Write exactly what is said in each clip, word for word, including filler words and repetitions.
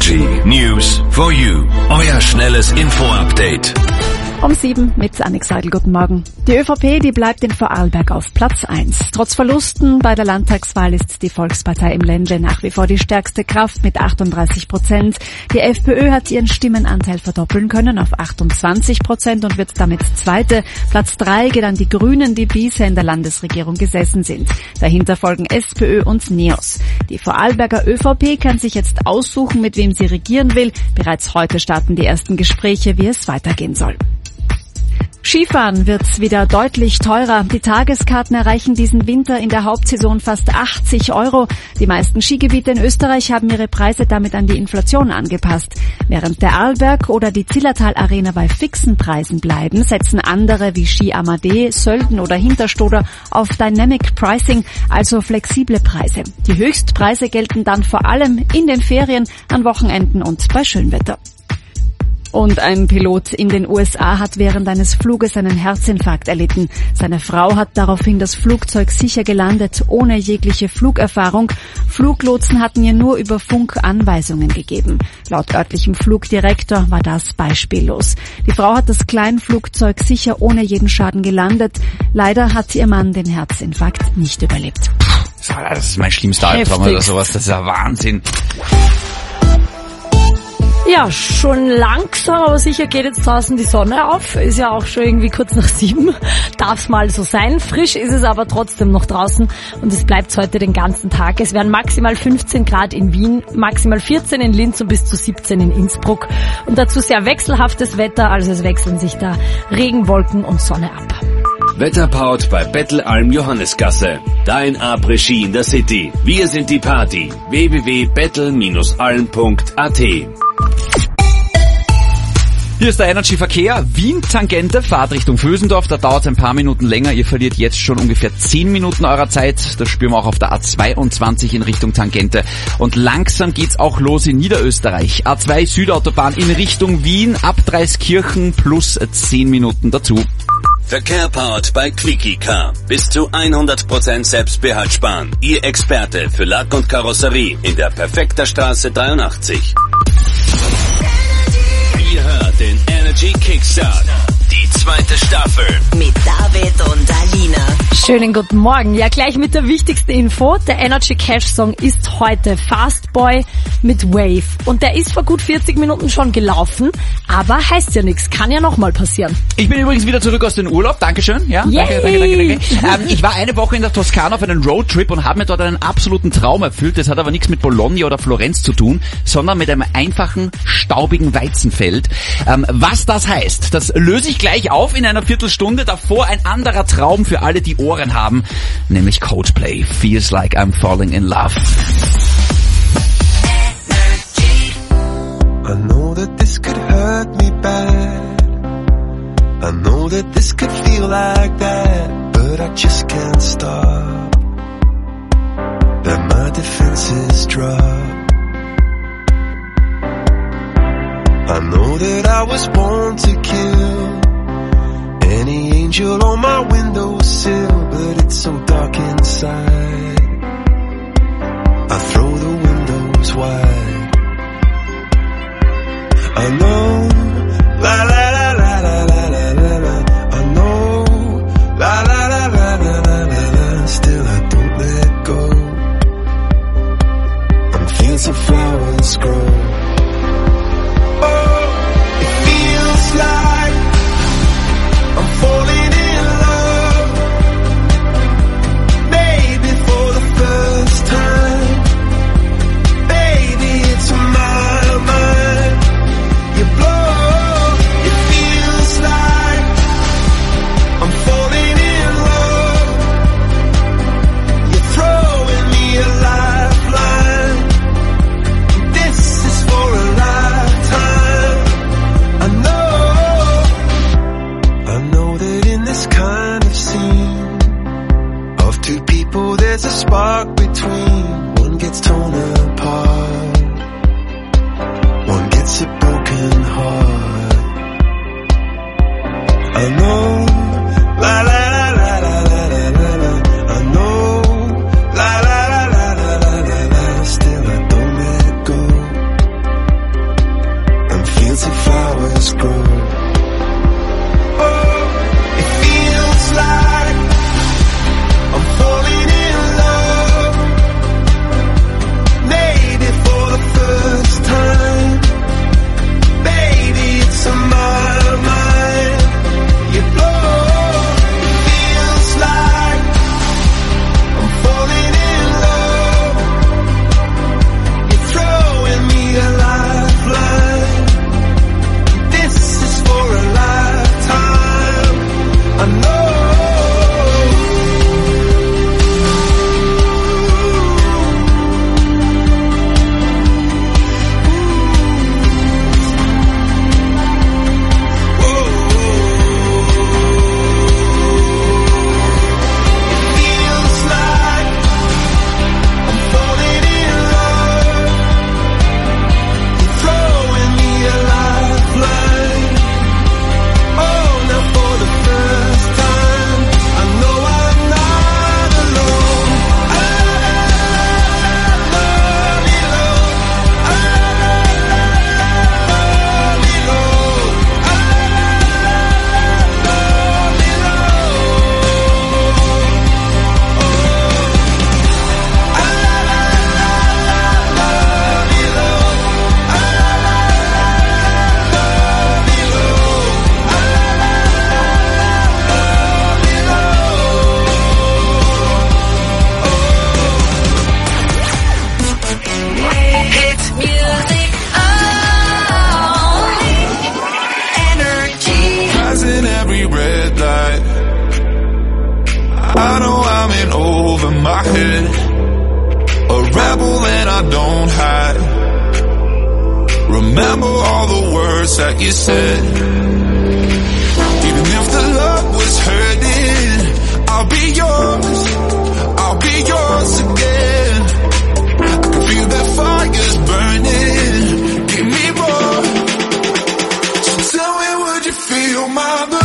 Energy News for You. Euer schnelles Info-Update. Um sieben mit Annik Seidel, guten Morgen. Die ÖVP, die bleibt in Vorarlberg auf Platz eins. Trotz Verlusten bei der Landtagswahl ist die Volkspartei im Ländle nach wie vor die stärkste Kraft mit achtunddreißig Prozent. Die FPÖ hat ihren Stimmenanteil verdoppeln können auf achtundzwanzig Prozent und wird damit Zweite. Platz drei geht an die Grünen, die bisher in der Landesregierung gesessen sind. Dahinter folgen SPÖ und NEOS. Die Vorarlberger ÖVP kann sich jetzt aussuchen, mit wem sie regieren will. Bereits heute starten die ersten Gespräche, wie es weitergehen soll. Skifahren wird wieder deutlich teurer. Die Tageskarten erreichen diesen Winter in der Hauptsaison fast achtzig Euro. Die meisten Skigebiete in Österreich haben ihre Preise damit an die Inflation angepasst. Während der Arlberg oder die Zillertal Arena bei fixen Preisen bleiben, setzen andere wie Ski Amadee, Sölden oder Hinterstoder auf Dynamic Pricing, also flexible Preise. Die Höchstpreise gelten dann vor allem in den Ferien, an Wochenenden und bei Schönwetter. Und ein Pilot in den U S A hat während eines Fluges einen Herzinfarkt erlitten. Seine Frau hat daraufhin das Flugzeug sicher gelandet, ohne jegliche Flugerfahrung. Fluglotsen hatten ihr nur über Funk Anweisungen gegeben. Laut örtlichem Flugdirektor war das beispiellos. Die Frau hat das Kleinflugzeug sicher ohne jeden Schaden gelandet. Leider hat ihr Mann den Herzinfarkt nicht überlebt. Das ist mein schlimmster Albtraum oder sowas. Das ist ja Wahnsinn. Ja, schon langsam, aber sicher geht jetzt draußen die Sonne auf. Ist ja auch schon irgendwie kurz nach sieben. Darf's mal so sein. Frisch ist es aber trotzdem noch draußen und es bleibt heute den ganzen Tag. Es werden maximal fünfzehn Grad in Wien, maximal vierzehn in Linz und bis zu siebzehn in Innsbruck. Und dazu sehr wechselhaftes Wetter, also es wechseln sich da Regen, Wolken und Sonne ab. Wetterpaut bei Bettelalm Johannesgasse. Dein Après-Ski in der City. Wir sind die Party. w w w punkt bettel Bindestrich alm punkt a t. Hier ist der Energy Verkehr. Wien-Tangente, Fahrt Richtung Vösendorf. Da dauert es ein paar Minuten länger. Ihr verliert jetzt schon ungefähr zehn Minuten eurer Zeit. Das spüren wir auch auf der A zweiundzwanzig in Richtung Tangente. Und langsam geht's auch los in Niederösterreich. A zwei Südautobahn in Richtung Wien, ab Dreiskirchen plus zehn Minuten dazu. Verkehr powered bei Quickie Car. Bis zu hundert Prozent Selbstbehalt sparen. Ihr Experte für Lack und Karosserie in der Perfekter Straße dreiundachtzig. Ihr hört den Energy Kickstart. Die zweite Staffel. Mit David und Alina. Schönen guten Morgen. Ja, gleich mit der wichtigsten Info. Der Energy Cash Song ist heute Fast Boy mit Wave. Und der ist vor gut vierzig Minuten schon gelaufen. Aber heißt ja nichts. Kann ja nochmal passieren. Ich bin übrigens wieder zurück aus dem Urlaub. Dankeschön. Ja, Yay. danke, danke, danke, danke. Ähm, ich war eine Woche in der Toskana auf einen Roadtrip und habe mir dort einen absoluten Traum erfüllt. Das hat aber nichts mit Bologna oder Florenz zu tun, sondern mit einem einfachen, staubigen Weizenfeld. Ähm, was das heißt, das löse ich gleich auf in einer Viertelstunde. Davor ein anderer Traum für alle, die Ohren haben, nämlich Coldplay. Feels like I'm falling in love. I know that this could hurt me bad. I know that this could feel like that, but I just can't stop. That my defenses drop. I know that I was born to kill any angel on my windowsill, but it's so dark inside. I throw the windows wide. I know, la la la la la la la la la. I know, la la la la la la la la. Still I don't let go. I'm fields of flowers grow. Oh, it feels like I'm falling in love. Maybe for the flowers grow. Oh, it feels like I'm falling in love, maybe for the first time. Baby, it's on my mind. You blow. It feels like I'm falling in love. You're throwing me a lifeline. This is for a lifetime. I know. I know I'm in over my head, a rebel and I don't hide. Remember all the words that you said. Even if the love was hurting, I'll be yours, I'll be yours again. I can feel that fire's burning, give me more. So tell me, would you feel my love?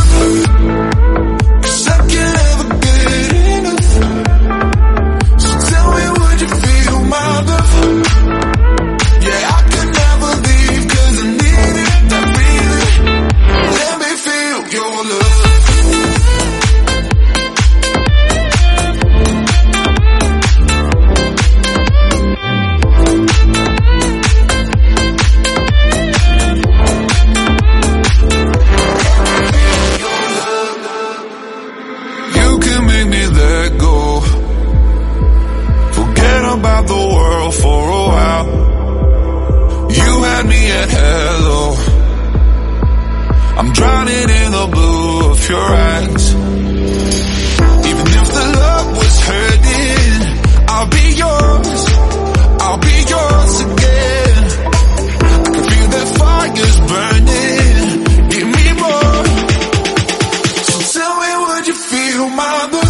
About the world for a while. You had me at hello. I'm drowning in the blue of your eyes. Even if the love was hurting, I'll be yours, I'll be yours again. I can feel that fire's burning, give me more. So tell me, would you feel my love?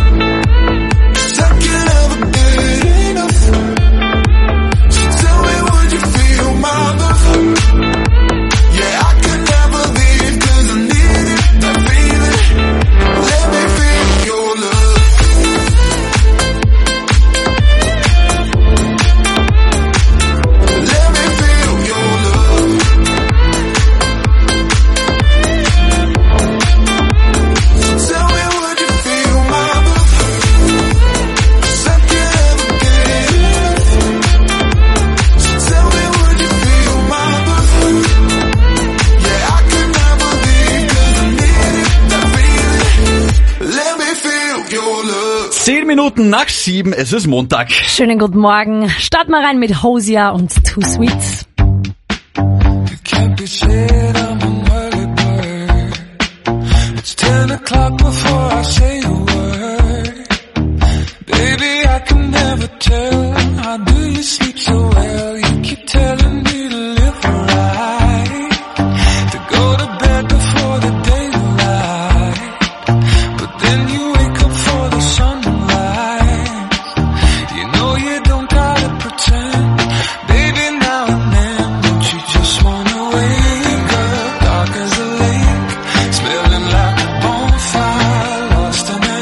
Zehn Minuten nach sieben, es ist Montag. Schönen guten Morgen. Starten wir rein mit Hosea und Too Sweet. ten o'clock before I say a word. Baby, I can never tell. How do you sleep so well? You keep telling me to live right, to go to bed before the daylight. But then you wake up for the sunlight. You know you don't gotta pretend. Baby, now and then, don't you just wanna wake up dark as a lake, smelling like a bonfire, lost in a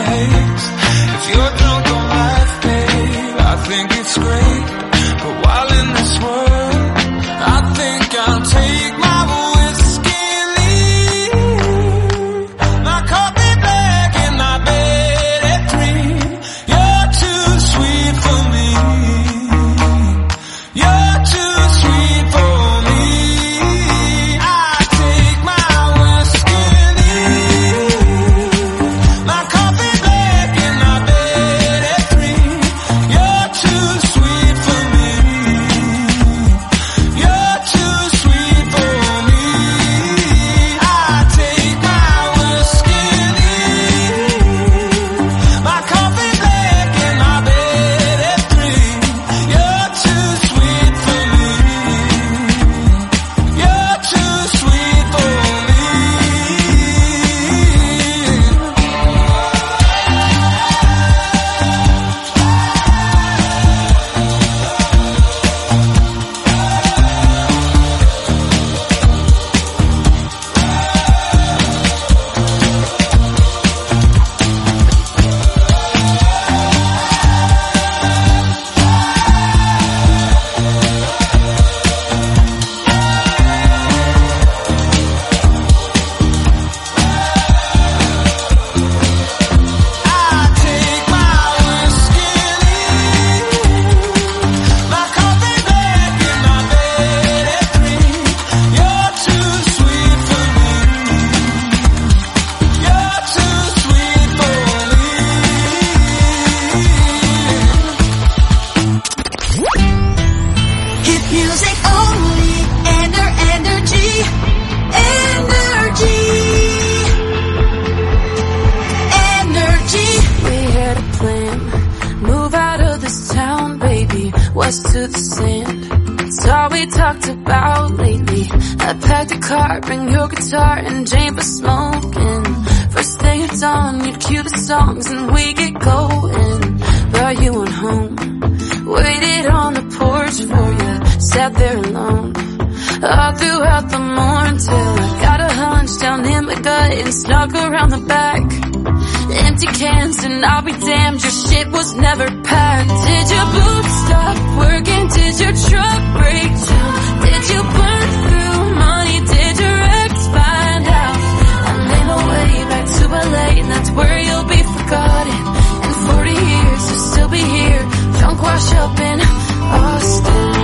car, bring your guitar and Jane for smoking. First day at dawn, you'd cue the songs and we get going. But you went home, waited on the porch for you, sat there alone. All throughout the morning till I got a hunch down in my gut and snuck around the back. Empty cans and I'll be damned, your shit was never packed. Did your boots stop working? Did your truck break down? Did you burn through money? Did your ex find out? I made my way back to L A and that's where you'll be forgotten. In forty years you'll still be here, drunk wash up in Austin.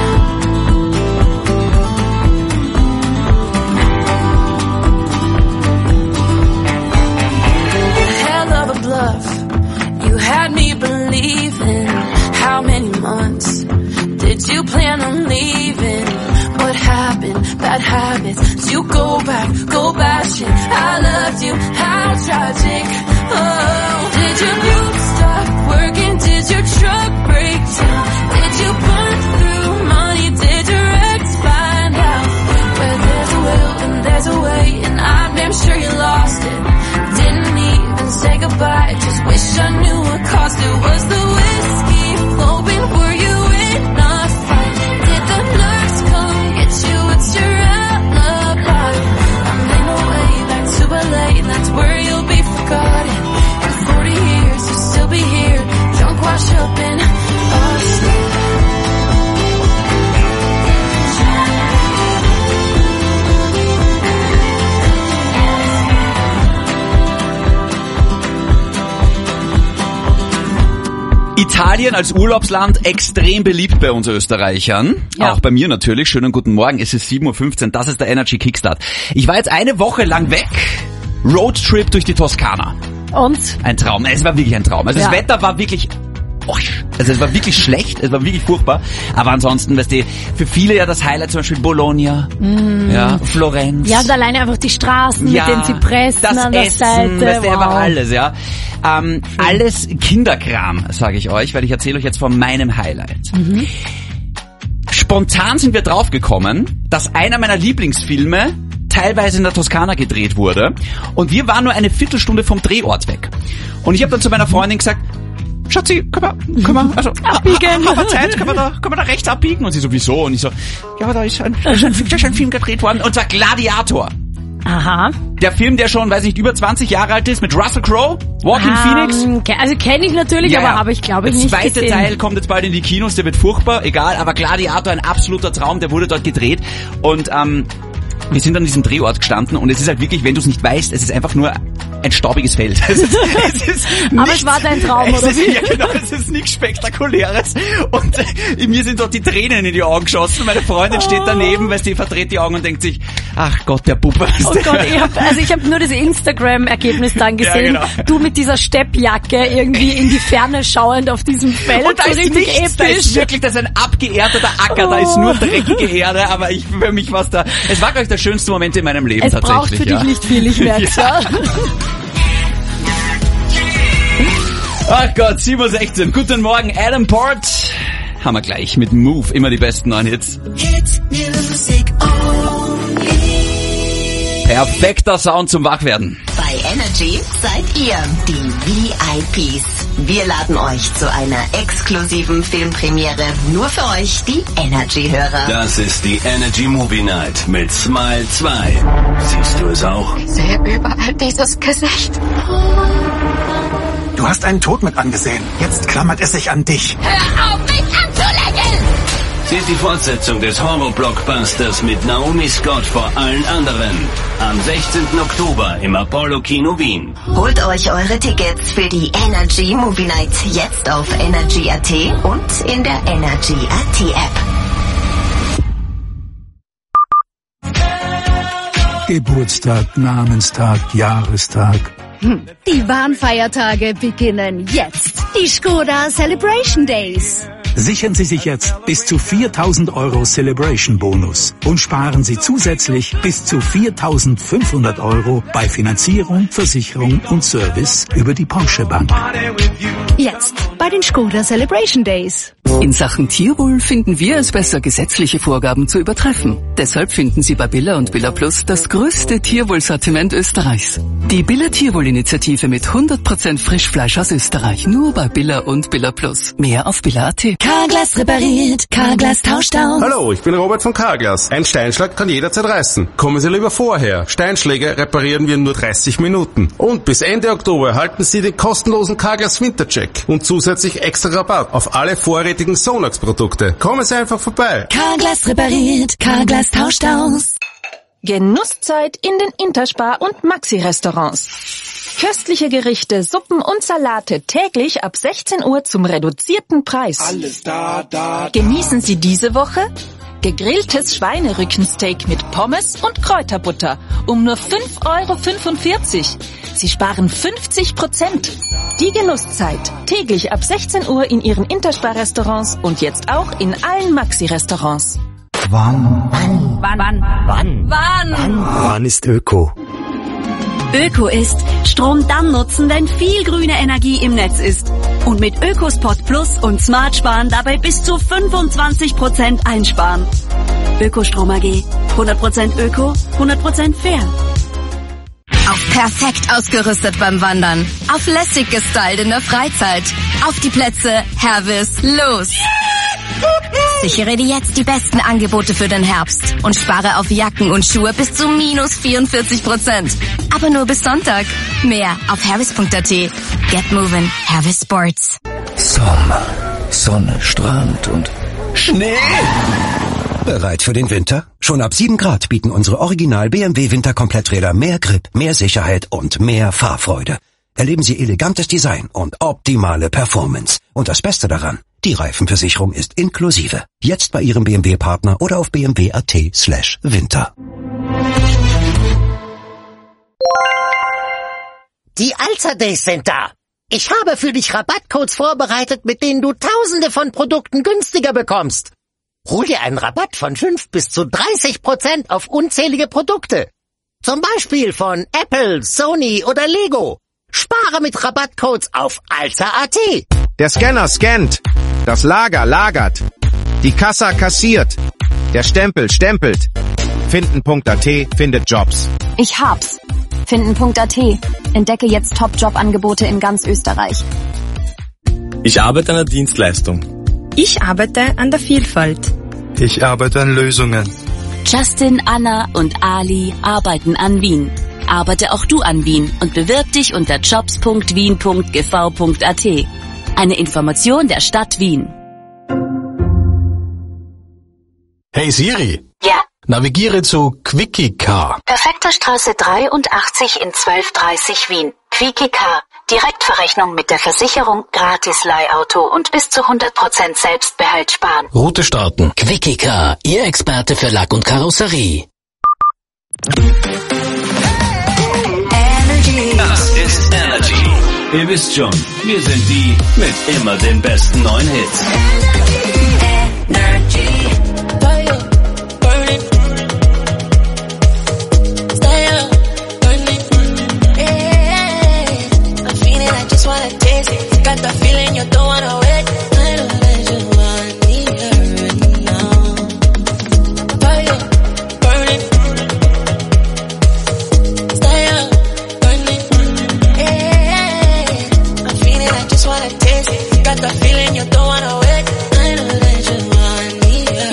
You had me believing. How many months did you plan on leaving? What happened? Bad habits. You go back, go bashing. I loved you. How tragic. Oh, did your boots stop working? Did your truck break down? Did you burn through money? Did your ex find out? Where there's a will and there's a way, and I'm damn sure you lost it. Didn't even say goodbye, just wish I knew what caused it. Was the whiskey flowing? Were you in a fight? Did the nurse come get you? What's your alibi? I made my way back to L A and that's where you'll be forgotten. In forty years you'll still be here, drunk wash up in Austin. Italien als Urlaubsland extrem beliebt bei uns Österreichern. Ja. Auch bei mir natürlich. Schönen guten Morgen. Es ist sieben Uhr fünfzehn. Das ist der Energy Kickstart. Ich war jetzt eine Woche lang weg. Roadtrip durch die Toskana. Und? Ein Traum. Es war wirklich ein Traum. Also ja. Das Wetter war wirklich... Also es war wirklich schlecht, es war wirklich furchtbar. Aber ansonsten, weißt du, für viele ja das Highlight zum Beispiel Bologna, mm. ja, Florenz. Ja, und alleine einfach die Straßen ja, mit den Zypressen das an der Essen, Seite. Weißt du, wow. einfach alles, ja. Ähm, alles Kinderkram, sage ich euch, weil ich erzähle euch jetzt von meinem Highlight. Mhm. Spontan sind wir draufgekommen, dass einer meiner Lieblingsfilme teilweise in der Toskana gedreht wurde. Und wir waren nur eine Viertelstunde vom Drehort weg. Und ich habe dann zu meiner Freundin gesagt, Schatzi, können wir, können wir, also, abbiegen. Haben wir Zeit, können wir da, können wir da rechts abbiegen? Und sie so, wieso? Und ich so, ja, da ist ein, da ist ein, da ist ein Film gedreht worden, und zwar Gladiator. Aha. Der Film, der schon, weiß nicht, über zwanzig Jahre alt ist, mit Russell Crowe, Joaquin um, Phoenix. Also kenne ich natürlich, ja, aber habe ich, glaube ich, nicht gesehen. Der zweite Teil kommt jetzt bald in die Kinos, der wird furchtbar, egal, aber Gladiator, ein absoluter Traum, der wurde dort gedreht. Und ähm, wir sind an diesem Drehort gestanden und es ist halt wirklich, wenn du es nicht weißt, es ist einfach nur ein staubiges Feld. Es ist, es ist aber nichts, es war dein Traum, oder ist, wie? Ja genau, es ist nichts Spektakuläres. Und äh, mir sind dort die Tränen in die Augen geschossen. Meine Freundin oh. steht daneben, weil sie verdreht die Augen und denkt sich, ach Gott, der Puppe. Oh Gott, ich hab, also ich habe nur das Instagram-Ergebnis dann gesehen. Ja, genau. Du mit dieser Steppjacke irgendwie in die Ferne schauend auf diesem Feld. Und da so ist richtig nichts, episch. Da ist wirklich, das ist ein abgeerdeter Acker, oh. Da ist nur dreckige Erde, aber ich, für mich war's da, es war gleich der schönste Moment in meinem Leben es tatsächlich. Es braucht für ja. dich nicht viel, ich merk's ja. Ach Gott, sieben Uhr sechzehn. Guten Morgen, Adam Port. Haben wir gleich mit Move, immer die besten neuen Hits. Hit music only. Perfekter Sound zum Wachwerden. Bei Energy seid ihr die V I Ps. Wir laden euch zu einer exklusiven Filmpremiere nur für euch, die Energy-Hörer. Das ist die Energy Movie Night mit Smile zwei. Siehst du es auch? Ich sehe überall dieses Gesicht. Du hast einen Tod mit angesehen. Jetzt klammert es sich an dich. Hör auf, mich anzulächeln! Sie ist die Fortsetzung des Horror-Blockbusters mit Naomi Scott vor allen anderen. Am sechzehnten Oktober im Apollo Kino Wien. Holt euch eure Tickets für die Energy Movie Night jetzt auf Energy Punkt A T und in der Energy Punkt A T App. Geburtstag, Namenstag, Jahrestag. Die wahren Feiertage beginnen jetzt. Die Skoda Celebration Days. Sichern Sie sich jetzt bis zu viertausend Euro Celebration Bonus und sparen Sie zusätzlich bis zu viertausendfünfhundert Euro bei Finanzierung, Versicherung und Service über die Porsche Bank. Jetzt bei den Skoda Celebration Days. In Sachen Tierwohl finden wir es besser, gesetzliche Vorgaben zu übertreffen. Deshalb finden Sie bei Billa und Billa Plus das größte Tierwohlsortiment Österreichs. Die Billa Tierwohl-Initiative mit hundert Prozent Frischfleisch aus Österreich. Nur bei Billa und Billa Plus. Mehr auf Billa Punkt at. Carglass repariert, Carglass tauscht aus. Hallo, ich bin Robert von Carglass. Ein Steinschlag kann jederzeit reißen. Kommen Sie lieber vorher. Steinschläge reparieren wir in nur dreißig Minuten. Und bis Ende Oktober erhalten Sie den kostenlosen Carglass Wintercheck und zusätzlich extra Rabatt auf alle vorrätigen Sonax-Produkte. Kommen Sie einfach vorbei. Carglass repariert, Carglass tauscht aus. Genusszeit in den Interspar- und Maxi-Restaurants. Köstliche Gerichte, Suppen und Salate täglich ab sechzehn Uhr zum reduzierten Preis. Alles da, da, da. Genießen Sie diese Woche gegrilltes Schweinerückensteak mit Pommes und Kräuterbutter um nur fünf Euro fünfundvierzig. Sie sparen fünfzig Prozent. Die Genusszeit täglich ab sechzehn Uhr in Ihren Interspar-Restaurants und jetzt auch in allen Maxi-Restaurants. Wann? Wann? Wann? Wann? Wann? Wann? Wann? Wann ist Öko? Öko ist Strom dann nutzen, wenn viel grüne Energie im Netz ist. Und mit Ökospot Plus und Smart Sparen dabei bis zu fünfundzwanzig Prozent einsparen. Ökostrom A G. hundert Prozent Öko, hundert Prozent fair. Auf perfekt ausgerüstet beim Wandern. Auf lässig gestylt in der Freizeit. Auf die Plätze, Hervis, los! Sichere dir jetzt die besten Angebote für den Herbst und spare auf Jacken und Schuhe bis zu minus vierundvierzig Prozent. Aber nur bis Sonntag. Mehr auf hervis Punkt at. Get moving, Hervis Sports. Sommer, Sonne, Strand und Schnee. Bereit für den Winter? Schon ab sieben Grad bieten unsere Original B M W Winterkompletträder mehr Grip, mehr Sicherheit und mehr Fahrfreude. Erleben Sie elegantes Design und optimale Performance. Und das Beste daran, die Reifenversicherung ist inklusive. Jetzt bei Ihrem B M W-Partner oder auf b m w punkt a t slash winter. Die Alza Days sind da. Ich habe für dich Rabattcodes vorbereitet, mit denen du Tausende von Produkten günstiger bekommst. Hol dir einen Rabatt von fünf bis zu dreißig Prozent auf unzählige Produkte. Zum Beispiel von Apple, Sony oder Lego. Spare mit Rabattcodes auf alza Punkt at. Der Scanner scannt. Das Lager lagert. Die Kassa kassiert. Der Stempel stempelt. Finden Punkt at findet Jobs. Ich hab's. Finden Punkt at. Entdecke jetzt Top-Job-Angebote in ganz Österreich. Ich arbeite an der Dienstleistung. Ich arbeite an der Vielfalt. Ich arbeite an Lösungen. Justin, Anna und Ali arbeiten an Wien. Arbeite auch du an Wien und bewirb dich unter jobs punkt wien punkt g v punkt at. Eine Information der Stadt Wien. Hey Siri. Ja. Navigiere zu Quickie Car. Perfekter Straße dreiundachtzig in zwölf dreißig Wien. Quickie Car. Direktverrechnung mit der Versicherung, gratis Leihauto und bis zu hundert Prozent Selbstbehalt sparen. Route starten. Quickie Car, Ihr Experte für Lack und Karosserie. Das ist Energy. Ihr wisst schon, wir sind die mit immer den besten neuen Hits. Energy. Got the feeling you don't wanna wait. I know that you want me right now. Fire, burning. Stay up, burning. Yeah, I'm feeling I just wanna taste it. Got the feeling you don't wanna wait. I know that you want me right now.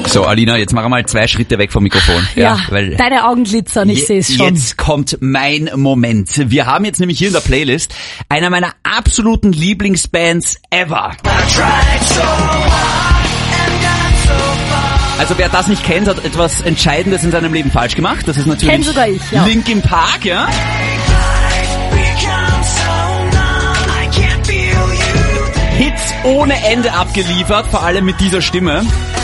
So, Alina, jetzt machen wir mal zwei Schritte weg vom Mikrofon. Ja, ja weil deine Augen glitzern, ich sehe es schon. Jetzt kommt mein Moment. Wir haben jetzt nämlich hier in der Playlist einer meiner absoluten Lieblingsbands ever. Also wer das nicht kennt, hat etwas Entscheidendes in seinem Leben falsch gemacht. Das ist natürlich Kenn sogar ich, ja. Linkin Park, ja. Hits ohne Ende abgeliefert, vor allem mit dieser Stimme.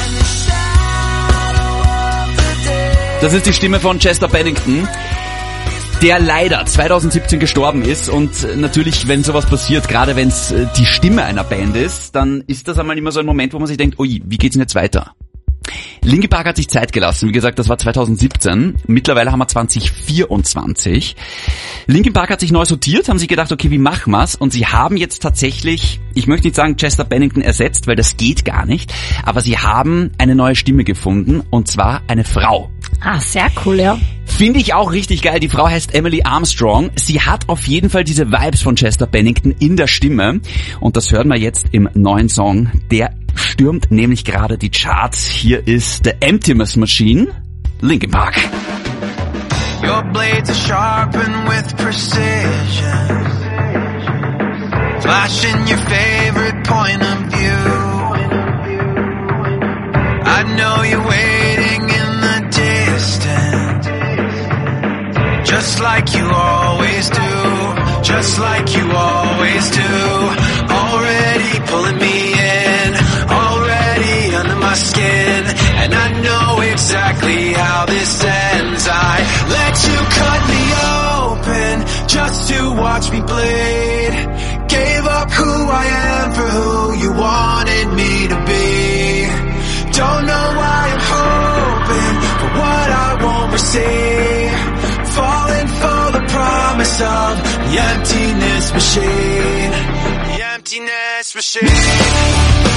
Das ist die Stimme von Chester Bennington, der leider zwanzig siebzehn gestorben ist. Und natürlich, wenn sowas passiert, gerade wenn es die Stimme einer Band ist, dann ist das einmal immer so ein Moment, wo man sich denkt, ui, wie geht's denn jetzt weiter? Linkin Park hat sich Zeit gelassen. Wie gesagt, das war zwanzig siebzehn. Mittlerweile haben wir zwanzig vierundzwanzig. Linkin Park hat sich neu sortiert, haben sich gedacht, okay, wie machen wir's? Und sie haben jetzt tatsächlich, ich möchte nicht sagen Chester Bennington ersetzt, weil das geht gar nicht, aber sie haben eine neue Stimme gefunden, und zwar eine Frau. Ah, sehr cool, ja. Finde ich auch richtig geil. Die Frau heißt Emily Armstrong. Sie hat auf jeden Fall diese Vibes von Chester Bennington in der Stimme. Und das hören wir jetzt im neuen Song. Der stürmt nämlich gerade die Charts. Hier ist The Emptiness Machine, Linkin Park. Your blades are sharpened with precision, flashing your favorite point of view. I know you're waiting in the distance, just like you always do, just like you always do. Already pulling me in, already under my skin, and I know exactly how this ends. I let you cut me open just to watch me bleed. Gave up who I am for who you wanted me to be. Don't know why I'm hoping for what I won't receive. Falling for the promise of the emptiness machine. The emptiness machine.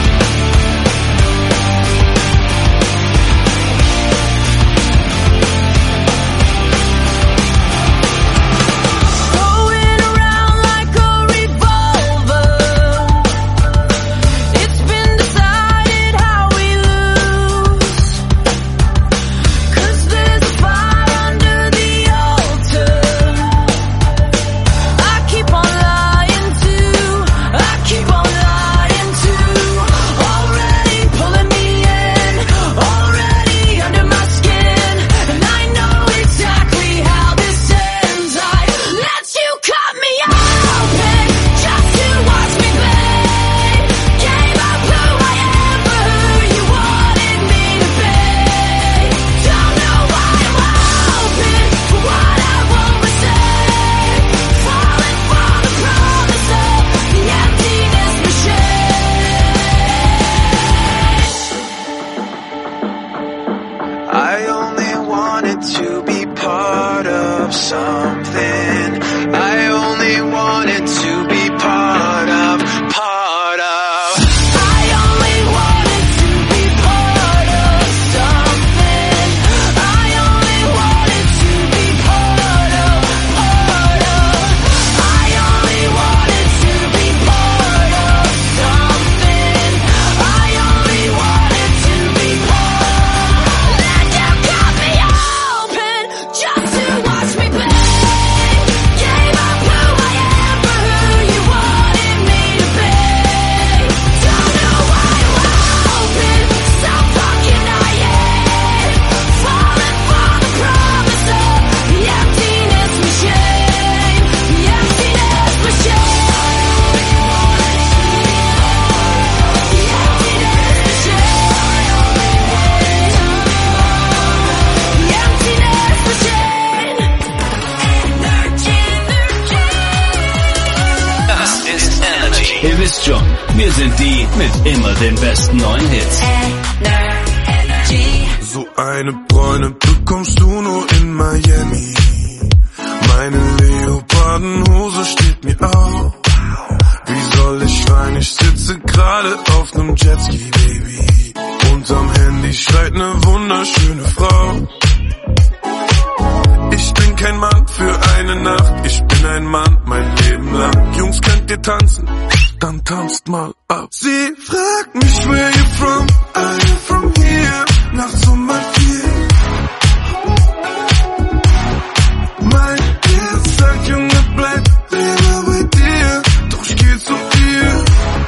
Ihr wisst schon, wir sind die mit immer den besten neuen Hits. So eine Bräune bekommst du nur in Miami. Meine Leopardenhose steht mir auf. Wie soll ich schreien? Ich sitze gerade auf nem Jetski, Baby. Unterm Handy schreit ne wunderschöne Frau. Ich bin kein Mann für eine Nacht, ich bin ein Mann mein Leben lang. Jungs, könnt ihr tanzen? Dann tanzt mal ab. Sie fragt mich, where you from? Are you from here? dir, nachts um halb vier. Mein Herz sagt, Junge, bleib lieber bei dir, doch ich geh zu ihr.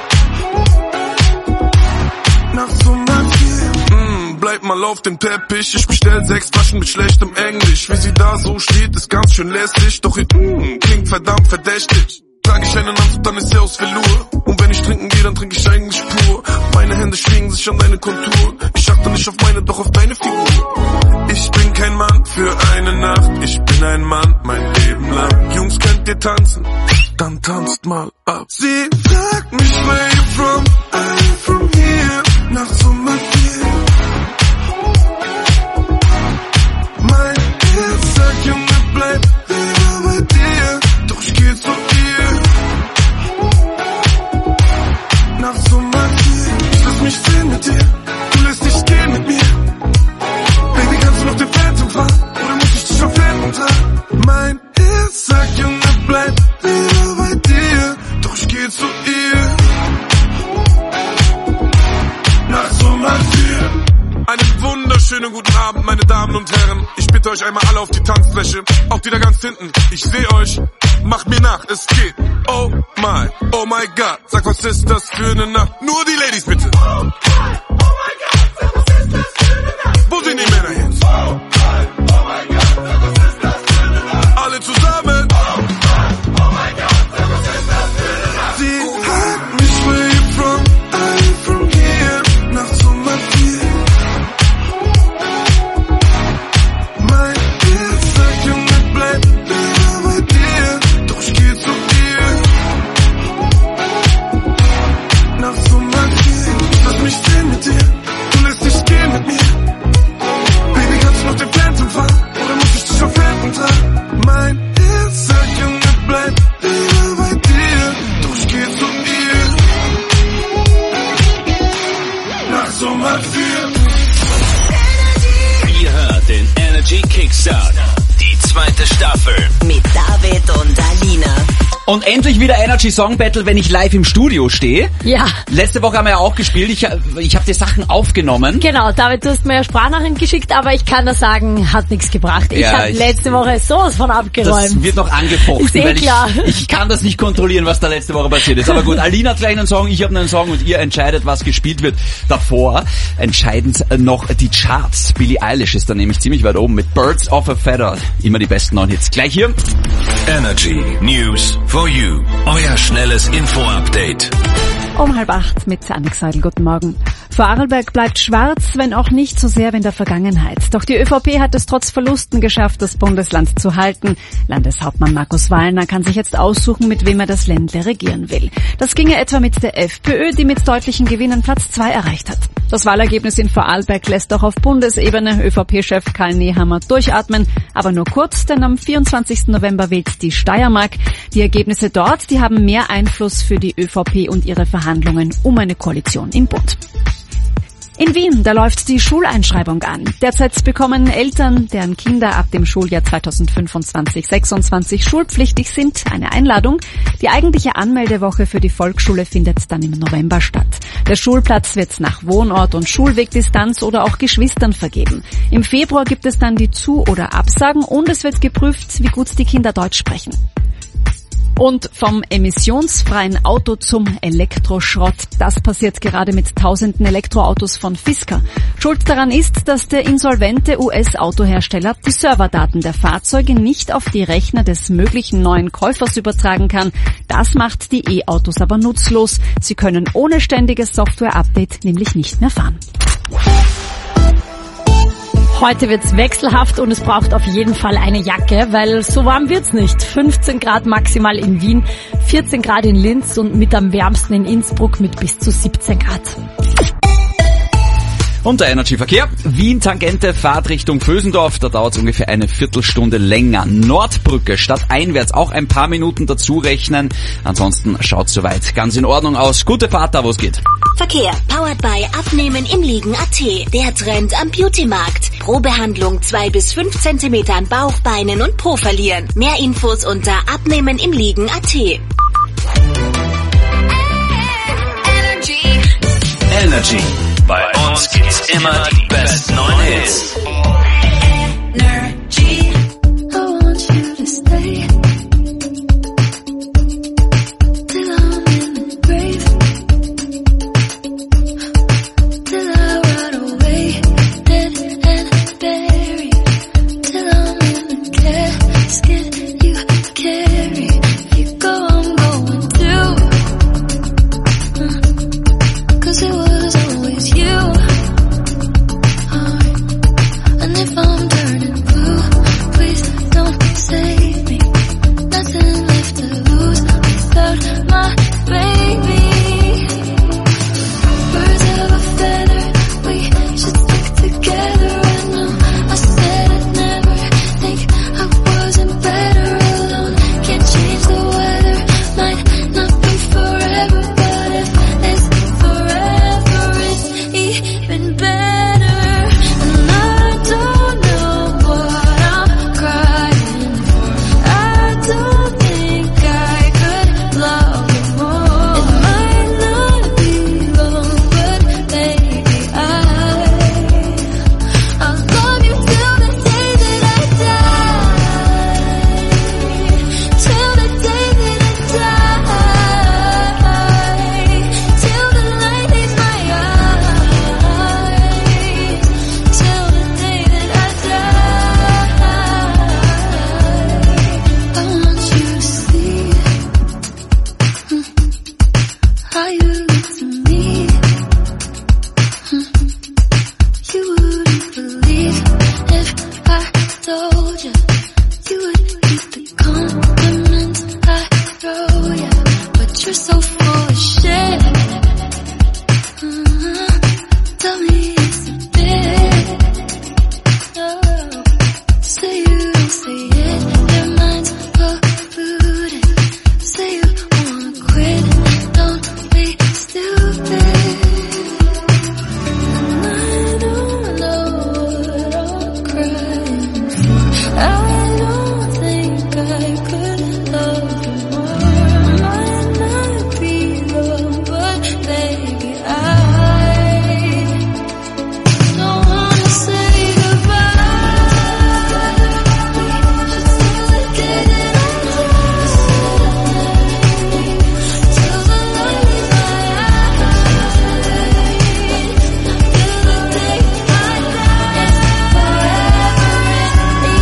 Nachts um halb vier. Mm, bleib mal auf dem Teppich, ich bestell sechs Flaschen mit schlechtem Englisch. Wie sie da so steht, ist ganz schön lässig, doch ihr mm, klingt verdammt verdächtig. Trag ich einen Anzug, dann ist sie aus Velour. Und wenn ich trinken gehe, dann trinke ich eigentlich pur. Meine Hände schwingen sich an deine Kontur. Ich achte nicht auf meine, doch auf deine Figur. Ich bin kein Mann für eine Nacht, ich bin ein Mann mein Leben lang. Jungs, könnt ihr tanzen? Dann tanzt mal ab. Sie fragt mich, where you from? I'm from here. Nachts um halb vier. Mein Herz sagt, Junge, bleib lieber bei dir, doch ich geh zu ihr. Nachts um halb vier. Ich lass mich sehen mit dir, du lässt dich gehen mit mir. Baby, kannst du noch den Phantom fahren, oder muss ich dich verfehlen dran? Mein Herz sagt, Junge, bleib lieber bei dir, doch ich geh zu ihr. Nachts um halb vier. Einen wunderschönen guten Abend, meine Damen und Herren. Ich bitte euch einmal alle auf die Tanzfläche, auch die da ganz hinten. Ich seh euch, macht mir nach, es geht. Oh my, oh my God, sag, was ist das für eine Nacht? Nur die Ladies bitte. Oh my, oh my God, sag, was ist das für eine Nacht? Wo sind die Männer jetzt? Oh my, oh my God, sag, was ist das für eine Nacht? Alle zusammen. Oh my, oh my God, sag, was ist das für eine Nacht? Sie fragt mich, where you from? I'm from here. Nachts um halb vier. Mein Herz sagt, Junge, bleib lieber bei dir, doch ich geh zu ihr. Nachts um halb vier. Ich lass mich sehen mit dir, du lässt dich gehen mit mir. Baby, kannst du noch den Phantom fahren, oder muss ich dich verfehlen dran? Mein Herz sagt, Junge, bleib lieber bei dir, doch ich geh zu ihr. Nachts um halb vier. Ihr hört den Energy Kickstart, die zweite Staffel. Mit David und Alina. Und endlich wieder Energy Song Battle, wenn ich live im Studio stehe. Ja. Letzte Woche haben wir ja auch gespielt. Ich, ich habe die Sachen aufgenommen. Genau, David, du hast mir ja Sprachnachrichten geschickt, aber ich kann das sagen, hat nichts gebracht. Ich Ja, habe ich- letzte Woche sowas von abgeräumt. Das wird noch angefochten, Ist eh weil ich, klar. ich kann das nicht kontrollieren, was da letzte Woche passiert ist. Aber gut, Alina hat gleich einen Song, ich habe einen Song und ihr entscheidet, was gespielt wird. Davor entscheiden noch die Charts. Billie Eilish ist da nämlich ziemlich weit oben mit Birds of a Feather. Immer die besten neuen Hits. Gleich hier. Energy News for You. Euer schnelles Info-Update. Um halb acht mit Annik Seidel. Guten Morgen. Vorarlberg bleibt schwarz, wenn auch nicht so sehr wie in der Vergangenheit. Doch die ÖVP hat es trotz Verlusten geschafft, das Bundesland zu halten. Landeshauptmann Markus Wallner kann sich jetzt aussuchen, mit wem er das Ländle regieren will. Das ginge etwa mit der FPÖ, die mit deutlichen Gewinnen Platz zwei erreicht hat. Das Wahlergebnis in Vorarlberg lässt auch auf Bundesebene ÖVP-Chef Karl Nehammer durchatmen, aber nur kurz, denn am vierundzwanzigsten November wählt die Steiermark. Die Ergebnisse dort, die haben mehr Einfluss für die ÖVP und ihre Verhandlungen um eine Koalition im Bund. In Wien, da läuft die Schuleinschreibung an. Derzeit bekommen Eltern, deren Kinder ab dem Schuljahr zweitausendfünfundzwanzig sechsundzwanzig schulpflichtig sind, eine Einladung. Die eigentliche Anmeldewoche für die Volksschule findet dann im November statt. Der Schulplatz wird nach Wohnort und Schulwegdistanz oder auch Geschwistern vergeben. Im Februar gibt es dann die Zu- oder Absagen und es wird geprüft, wie gut die Kinder Deutsch sprechen. Und vom emissionsfreien Auto zum Elektroschrott. Das passiert gerade mit tausenden Elektroautos von Fisker. Schuld daran ist, dass der insolvente U S-Autohersteller die Serverdaten der Fahrzeuge nicht auf die Rechner des möglichen neuen Käufers übertragen kann. Das macht die E-Autos aber nutzlos. Sie können ohne ständiges Software-Update nämlich nicht mehr fahren. Heute wird's wechselhaft und es braucht auf jeden Fall eine Jacke, weil so warm wird's nicht. fünfzehn Grad maximal in Wien, vierzehn Grad in Linz und mit am wärmsten in Innsbruck mit bis zu siebzehn Grad. Und der Energy-Verkehr. Wien-Tangente, Fahrt Richtung Vösendorf. Da dauert es ungefähr eine Viertelstunde länger. Nordbrücke stadteinwärts auch ein paar Minuten dazu rechnen. Ansonsten schaut soweit ganz in Ordnung aus. Gute Fahrt da, wo es geht. Verkehr, powered by Abnehmen im Liegen Punkt at. Der Trend am Beauty-Markt. Pro-Behandlung zwei bis fünf Zentimeter an Bauch, Beinen und Po verlieren. Mehr Infos unter Abnehmen im Liegen Punkt at. Energy bei uns. uns gibt's immer die besten neuen Hits. Energy. I want you to stay till I'm in the grave, till I ride away, dead and buried, till I'm in the casket you carry. If you go, I'm going too, uh, 'cause it was always you. Uh, and if I'm turning blue, please don't save me. Nothing left to lose without my baby. Birds of a feather, we should stick together. I know I said I'd never think I wasn't better alone. Can't change the weather, might not be forever, but if it's forever, it's even better. And I don't know what I'm crying for. I don't think I could love you more. It might not be long, but baby, I I'll love you till the day that I die. Till the day that I die. Till the light leaves my eyes. Till the day that I die. I want you to see mm, how you look to me. Mm, You wouldn't believe if I told you. You would keep the compliments I throw ya, but you're so full of shit. Uh, Tell me it's a bit. Oh, say you don't say it, your mind's polluted. Say you wanna quit, don't be stupid. And I don't know what I'm crying for. I don't think I could love you more. Might not be long, but baby, I don't wanna say goodbye. We should still get it on. Till the light leaves my eyes. Till the day I die. It's forever,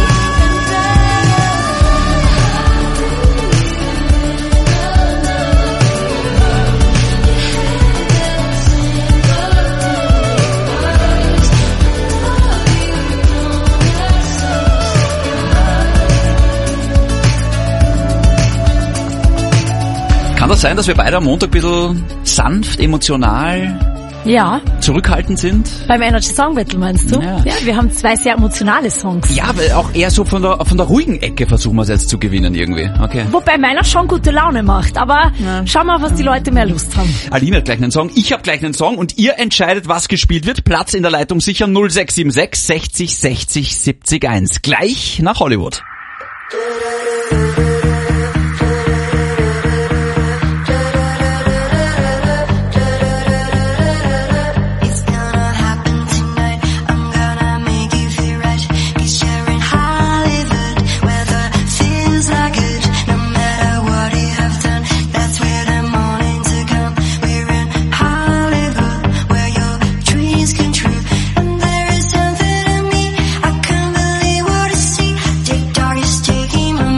Kann das sein, dass wir beide am Montag ein bisschen sanft, emotional, Ja, zurückhaltend sind? beim Energy Song Battle meinst du? Ja. Ja, wir haben zwei sehr emotionale Songs. Ja, weil auch eher so von der, von der ruhigen Ecke versuchen wir es jetzt zu gewinnen irgendwie. Okay. Wobei meiner schon gute Laune macht, aber schauen wir, was die Leute mehr Lust haben. Aline hat gleich einen Song, ich habe gleich einen Song und ihr entscheidet, was gespielt wird. Platz in der Leitung sichern null sechs sieben sechs sechzig sechzig siebzig eins. Gleich nach Hollywood. Darkest taking my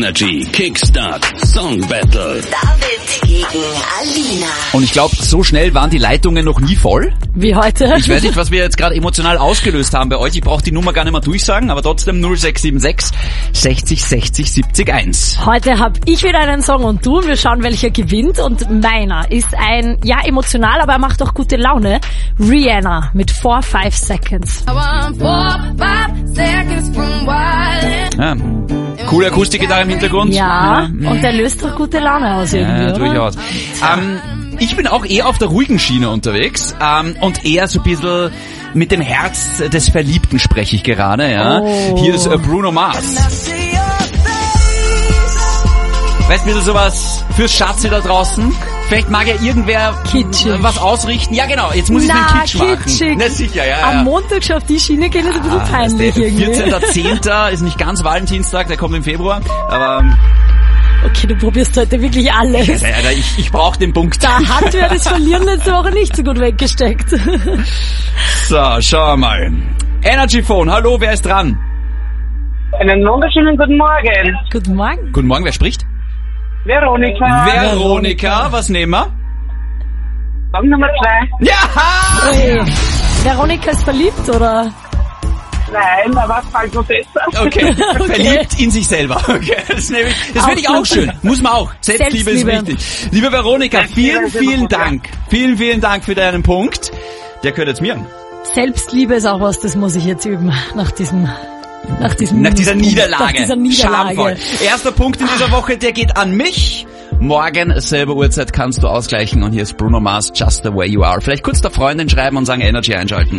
Energy Kickstart Song Battle. David gegen Alina. Und ich glaube, so schnell waren die Leitungen noch nie voll. Wie heute. Ich weiß nicht, was wir jetzt gerade emotional ausgelöst haben bei euch. Ich brauche die Nummer gar nicht mehr durchsagen, aber trotzdem null sechs sieben sechs sechzig sechzig siebzig eins. Heute habe ich wieder einen Song und du. Wir schauen, welcher gewinnt. Und meiner ist ein, ja, emotional, aber er macht auch gute Laune. Rihanna mit four five seconds. Ja, coole Akustikgitarre im Hintergrund. Ja, ja, und der löst doch gute Laune aus irgendwie, ja, oder? Durchaus. Ähm, ich bin auch eher auf der ruhigen Schiene unterwegs ähm, und eher so ein bisschen mit dem Herz des Verliebten spreche ich gerade. Ja. Oh. Hier ist äh, Bruno Mars. Weißt du, ein bisschen sowas fürs Schatzi da draußen? Vielleicht mag ja irgendwer kitschig was ausrichten. Ja genau, jetzt muss ich den Kitsch machen. Kitschig. Na sicher, ja, ja. Am Montag schon auf die Schiene gehen, ist ein bisschen Ah, peinlich der irgendwie. vierzehnter zehnter ist nicht ganz Valentinstag, der kommt im Februar, aber... Okay, du probierst heute wirklich alles. Ja, ja, ich, ich brauche den Punkt. Da hat wer das Verlieren letzte Woche nicht so gut weggesteckt. So, schauen wir mal. Energy Phone, hallo, wer ist dran? Einen wunderschönen guten Morgen. Guten Morgen. Guten Morgen, wer spricht? Veronika. Veronika, was nehmen wir? Song Nummer zwei. Ja! Hey. Veronika ist verliebt, oder? Nein, aber es fällt noch besser. Okay. Okay. Verliebt in sich selber. Okay, das nehme ich, das finde ich auch schön. Muss man auch. Selbstliebe, Selbstliebe. ist wichtig. Liebe Veronika, vielen, vielen Dank. Vielen, vielen Dank für deinen Punkt. Der gehört jetzt mir. Selbstliebe ist auch was, das muss ich jetzt üben, nach diesem... Nach, diesem Nach dieser Niederlage. Nach dieser Niederlage. Schamvoll. Erster Punkt in dieser Woche, der geht an mich. Morgen, selbe Uhrzeit, kannst du ausgleichen. Und hier ist Bruno Mars, Just the Way You Are. Vielleicht kurz der Freundin schreiben und sagen, Energy einschalten.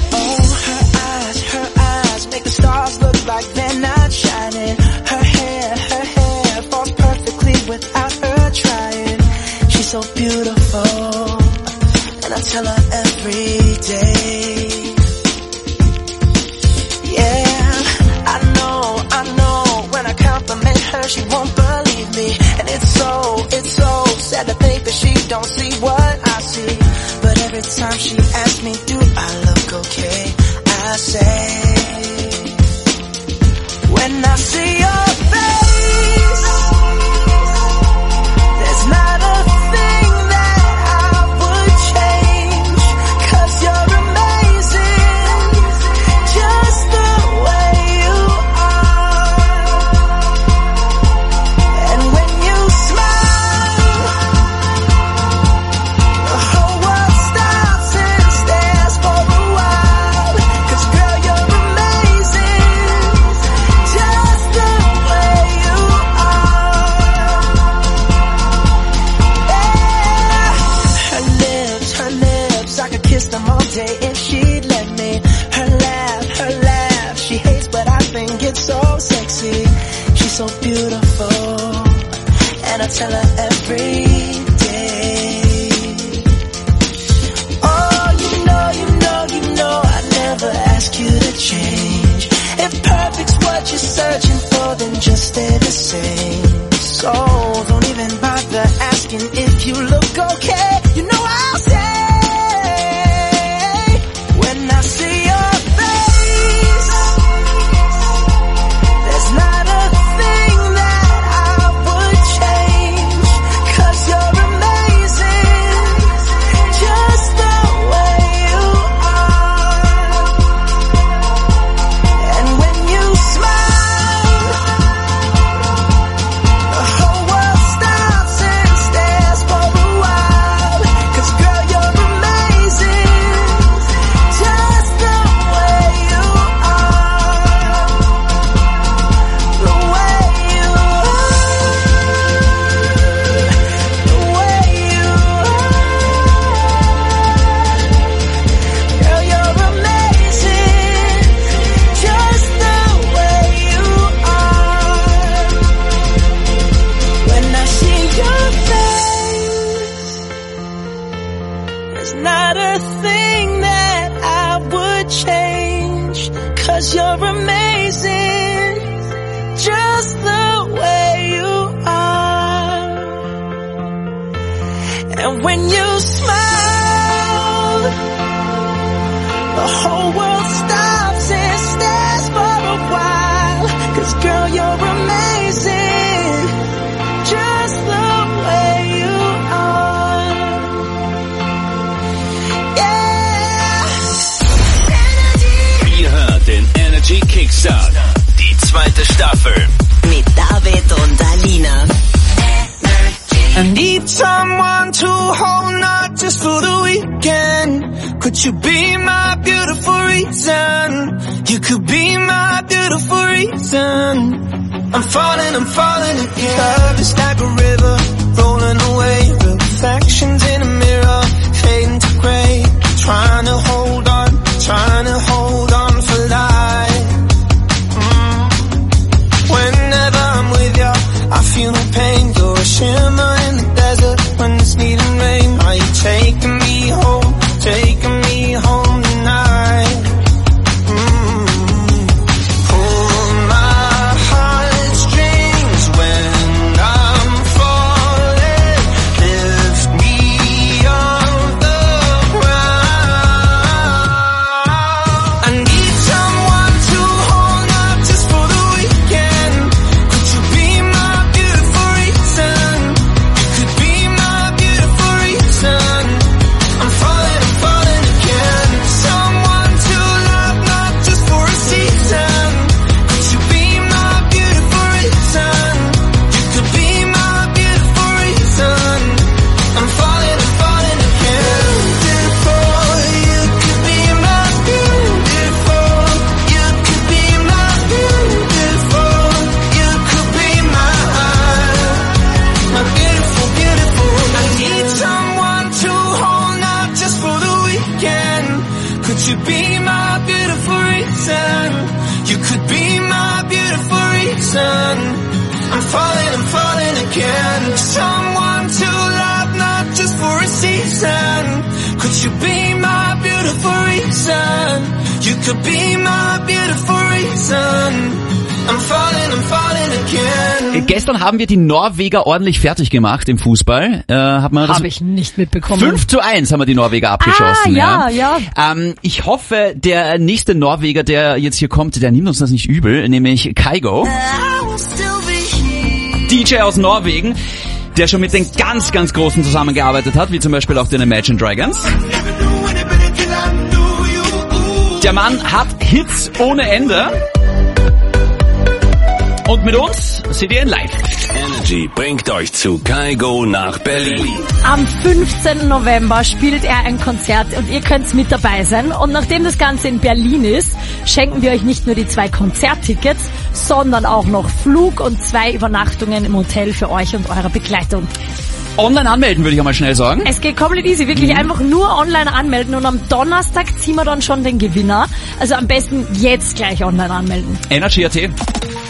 She won't believe me, and it's so, it's so sad to think that she don't see what I see. But every time she asks me, do I look okay? I say, when I see your face, there's not a thing that I would change, 'cause you're amazing, just the way you are. And when you smile, the whole world stops and stares for a while. 'Cause girl, you're amazing, just the way you are. Yeah. Her lips, her lips, I could kiss them all day if she'd let me. Her laugh, her laugh, she hates but I think it's so sexy. She's so beautiful, and I tell her every day. Oh, you know, you know, you know, I never ask you to change. If perfect's what you're searching for, then just stay the same. So don't even bother asking if you look okay. You know I'll say, when I see your face, there's not a thing that I would change, 'cause you're amazing, just the way you are. And when you smile, the whole world stops and stares for a while. 'Cause girl, you're amazing, just the way you are. The way you are. The way you are. Girl, you're amazing, just the way you are. When I see your face, there's not a thing that I would change, 'cause you're amazing, just the way you are. And when you smile, the whole world stops and stares for a while. 'Cause girl, you're amazing, Could you be my beautiful reason? You could be my beautiful reason. I'm falling, I'm falling again. Love is like a river, rolling away. Reflections in a mirror, fading to grey. Trying to hold on, trying to hold on for life. Mm. Whenever I'm with you, I feel no pain. You're a shimmer in the desert when it's needing rain. Are you taking me home, taking me home tonight? Mm. Pull my heartstrings when I'm falling. Lift me off the ground. I need someone to hold up just for the weekend. Could you be my beautiful reason? You could be my beautiful reason. I'm falling, I'm falling again. Someone to love, not just for a season. Could you be my beautiful reason? You could be my beautiful reason. I'm falling, I'm falling again. Beautiful, you could be my beautiful. You could be my beautiful. You could be my, my beautiful, beautiful. I need someone to hold up just for the weekend. Could you be my beautiful reason? You could be my beautiful reason. I'm falling, I'm falling again. Someone to love, not just for a season. Could you be my beautiful reason? You could be my beautiful reason. I'm falling, I'm falling again. Äh, Gestern haben wir die Norweger ordentlich fertig gemacht im Fußball. Äh, hat man das Habe ich nicht mitbekommen. fünf zu eins haben wir die Norweger abgeschossen. Ah, ja, ja. Ähm, ich hoffe, der nächste Norweger, der jetzt hier kommt, der nimmt uns das nicht übel, nämlich Kygo. D J aus Norwegen, der schon mit den ganz, ganz Großen zusammengearbeitet hat, wie zum Beispiel auch den Imagine Dragons. Der Mann hat Hits ohne Ende. Und mit uns seht ihr ihn live. Energy bringt euch zu Kygo nach Berlin. Am fünfzehnten November spielt er ein Konzert und ihr könnt mit dabei sein. Und nachdem das Ganze in Berlin ist, schenken wir euch nicht nur die zwei Konzerttickets, sondern auch noch Flug und zwei Übernachtungen im Hotel für euch und eure Begleitung. Online anmelden, würde ich auch mal schnell sagen. Es geht komplett easy, wirklich Mhm. einfach nur online anmelden und am Donnerstag ziehen wir dann schon den Gewinner. Also am besten jetzt gleich online anmelden. Energy Punkt at.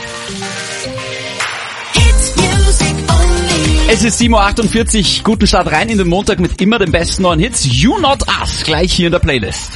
Es ist sieben Uhr achtundvierzig, guten Start rein in den Montag mit immer den besten neuen Hits. You Not Us, gleich hier in der Playlist.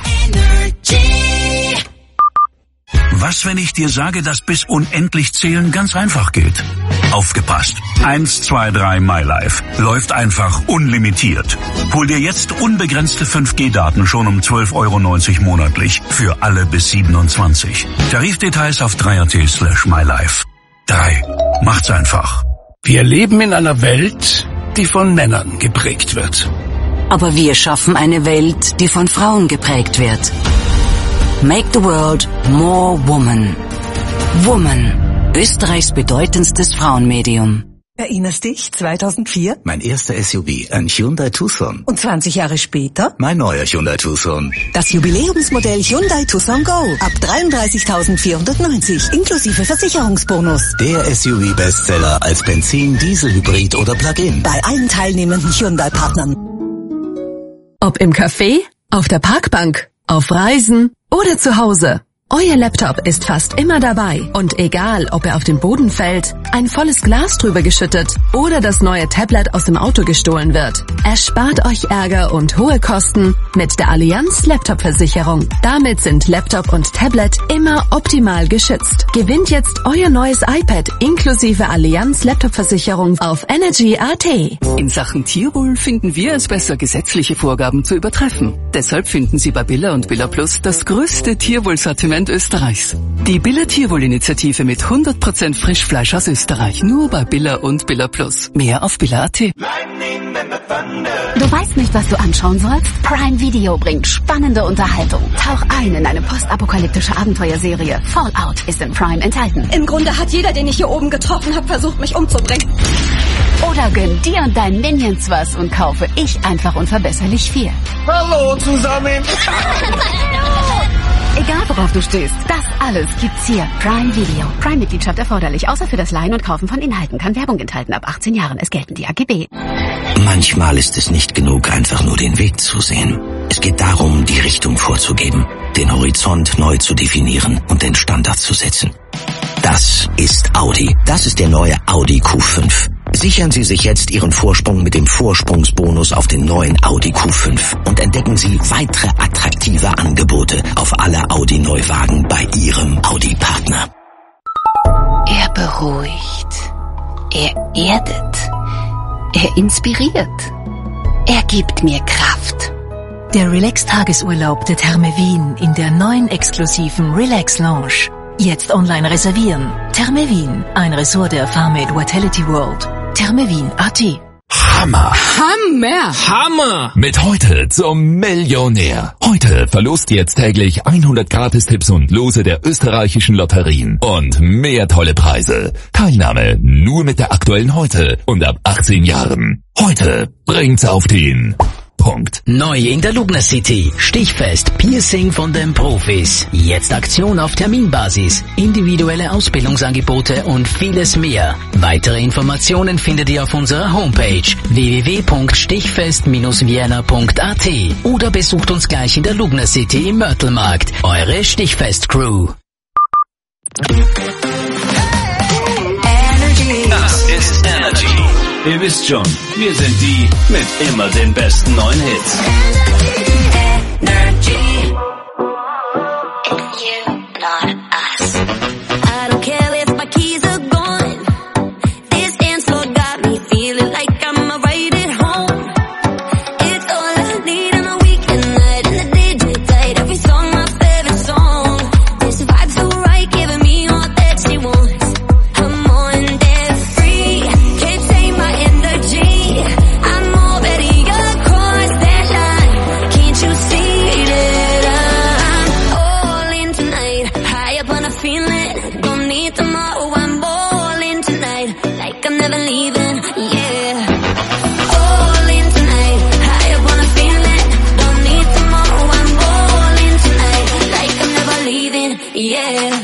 Was, wenn ich dir sage, dass bis unendlich zählen ganz einfach geht? Aufgepasst. eins, zwei, drei MyLife. Läuft einfach unlimitiert. Hol dir jetzt unbegrenzte fünf G Daten schon um zwölf Euro neunzig monatlich. Für alle bis siebenundzwanzig. Tarifdetails auf drei punkt at slash MyLife. drei. Macht's einfach. Wir leben in einer Welt, die von Männern geprägt wird. Aber wir schaffen eine Welt, die von Frauen geprägt wird. Make the world more woman. Woman. Österreichs bedeutendstes Frauenmedium. Erinnerst dich, zweitausendvier? Mein erster S U V, ein Hyundai Tucson. Und zwanzig Jahre später? Mein neuer Hyundai Tucson. Das Jubiläumsmodell Hyundai Tucson Go. Ab dreiunddreißigtausendvierhundertneunzig, inklusive Versicherungsbonus. Der S U V-Bestseller als Benzin, Diesel, Hybrid oder Plug-in. Bei allen teilnehmenden Hyundai-Partnern. Ob im Café, auf der Parkbank, auf Reisen oder zu Hause. Euer Laptop ist fast immer dabei und egal, ob er auf den Boden fällt, ein volles Glas drüber geschüttet oder das neue Tablet aus dem Auto gestohlen wird. Erspart euch Ärger und hohe Kosten mit der Allianz Laptop-Versicherung. Damit sind Laptop und Tablet immer optimal geschützt. Gewinnt jetzt euer neues iPad inklusive Allianz Laptop-Versicherung auf Energy Punkt at. In Sachen Tierwohl finden wir es besser, gesetzliche Vorgaben zu übertreffen. Deshalb finden Sie bei Billa und Billa Plus das größte Tierwohlsortiment Österreichs. Die Billa Tierwohl-Initiative mit hundert Prozent Frischfleisch aus Österreich. Nur bei Billa und Billa Plus. Mehr auf Billa Punkt at. Du weißt nicht, was du anschauen sollst? Prime Video bringt spannende Unterhaltung. Tauch ein in eine postapokalyptische Abenteuerserie. Fallout ist in Prime enthalten. Im Grunde hat jeder, den ich hier oben getroffen habe, versucht, mich umzubringen. Oder gönn dir und deinen Minions was und kaufe Ich einfach unverbesserlich vier. Hallo zusammen! Egal worauf du stehst, das alles gibt's hier. Prime Video. Prime-Mitgliedschaft erforderlich, außer für das Leihen und Kaufen von Inhalten. Kann Werbung enthalten. Ab achtzehn Jahren. Es gelten die A G B. Manchmal ist es nicht genug, einfach nur den Weg zu sehen. Es geht darum, die Richtung vorzugeben, den Horizont neu zu definieren und den Standard zu setzen. Das ist Audi. Das ist der neue Audi Q fünf. Sichern Sie sich jetzt Ihren Vorsprung mit dem Vorsprungsbonus auf den neuen Audi Q fünf und entdecken Sie weitere attraktive Angebote auf alle Audi-Neuwagen bei Ihrem Audi-Partner. Er beruhigt. Er erdet. Er inspiriert. Er gibt mir Kraft. Der Relax-Tagesurlaub der Therme Wien in der neuen exklusiven Relax Lounge. Jetzt online reservieren. Therme Wien, ein Ressort der Farmate Vitality World. Therme Wien Punkt A T. Hammer! Hammer! Hammer! Mit heute zum Millionär. Heute verlost jetzt täglich hundert Gratistipps und Lose der österreichischen Lotterien. Und mehr tolle Preise. Teilnahme nur mit der aktuellen Heute und ab achtzehn Jahren. Heute bringt's auf den Punkt. Neu in der Lugner City. Stichfest Piercing von den Profis. Jetzt Aktion auf Terminbasis. Individuelle Ausbildungsangebote und vieles mehr. Weitere Informationen findet ihr auf unserer Homepage w w w punkt stichfest Bindestrich vienna punkt a t oder besucht uns gleich in der Lugner City im Mörtelmarkt. Eure Stichfest-Crew. Das ist Energy. Ihr wisst schon, wir sind die mit immer den besten neuen Hits. Energy. It's you, not us. I don't care if my keys are gone. This dance floor got me feeling like I'm right at home. It's all I need on a weekend night and the D J tight. Every song my favorite song. This vibe's so right, giving me all that she wants. I'm on that free. Can't take my energy. I'm already across that line. Can't you see that I'm all in tonight? High up on a feeling. Don't need tomorrow. I'm all in tonight. Like I'm never leaving. Yeah. All in tonight. High up on a feeling. Don't need tomorrow. I'm all in tonight. Like I'm never leaving. Yeah.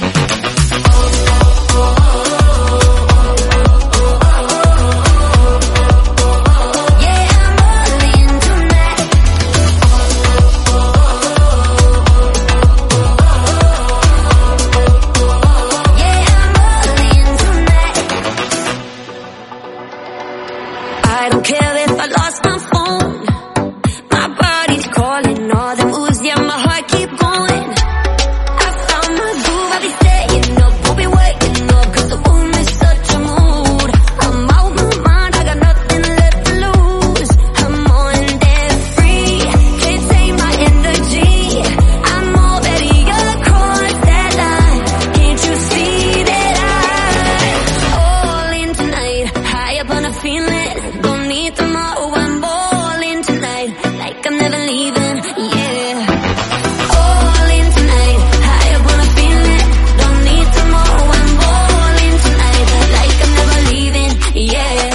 I don't care if I lost my phone. My body's calling all the moves, yeah, my heart keep going. I found my groove, I'll be staying up, won't be waking up, cause the room is such a mood. I'm out my mind, I got nothing left to lose. I'm on that free, can't take my energy. I'm already across that line. Can't you see that I'm all in tonight? High up on a feeling. Don't need tomorrow, I'm all in tonight. Like I'm never leaving, yeah. All in tonight, high up on a feeling. Don't need tomorrow, I'm all in tonight. Like I'm never leaving, yeah.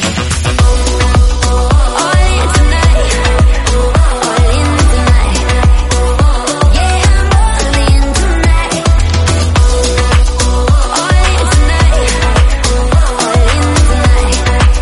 All in tonight, all in tonight. Yeah, I'm all in tonight. All in tonight, all in tonight.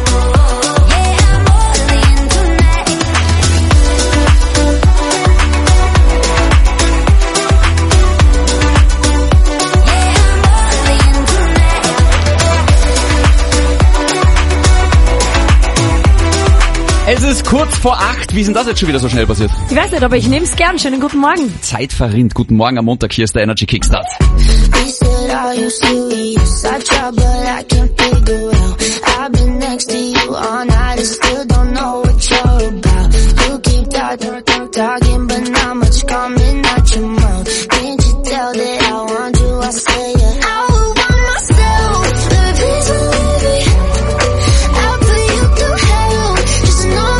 Es ist kurz vor acht. Wie ist denn das jetzt schon wieder so schnell passiert? Ich weiß nicht, aber ich nehme es gern. Schönen guten Morgen. Zeit verrinnt. Guten Morgen am Montag. Hier ist der Energy Kickstart. We said I used to use, I try but I can't figure out. I've been next to you all night and still don't know what you're about. You keep talking, talking, but not much coming out your mouth. Can't you tell that I want you? I say it. I will want myself, the piece of me. I'll put you to hell, just know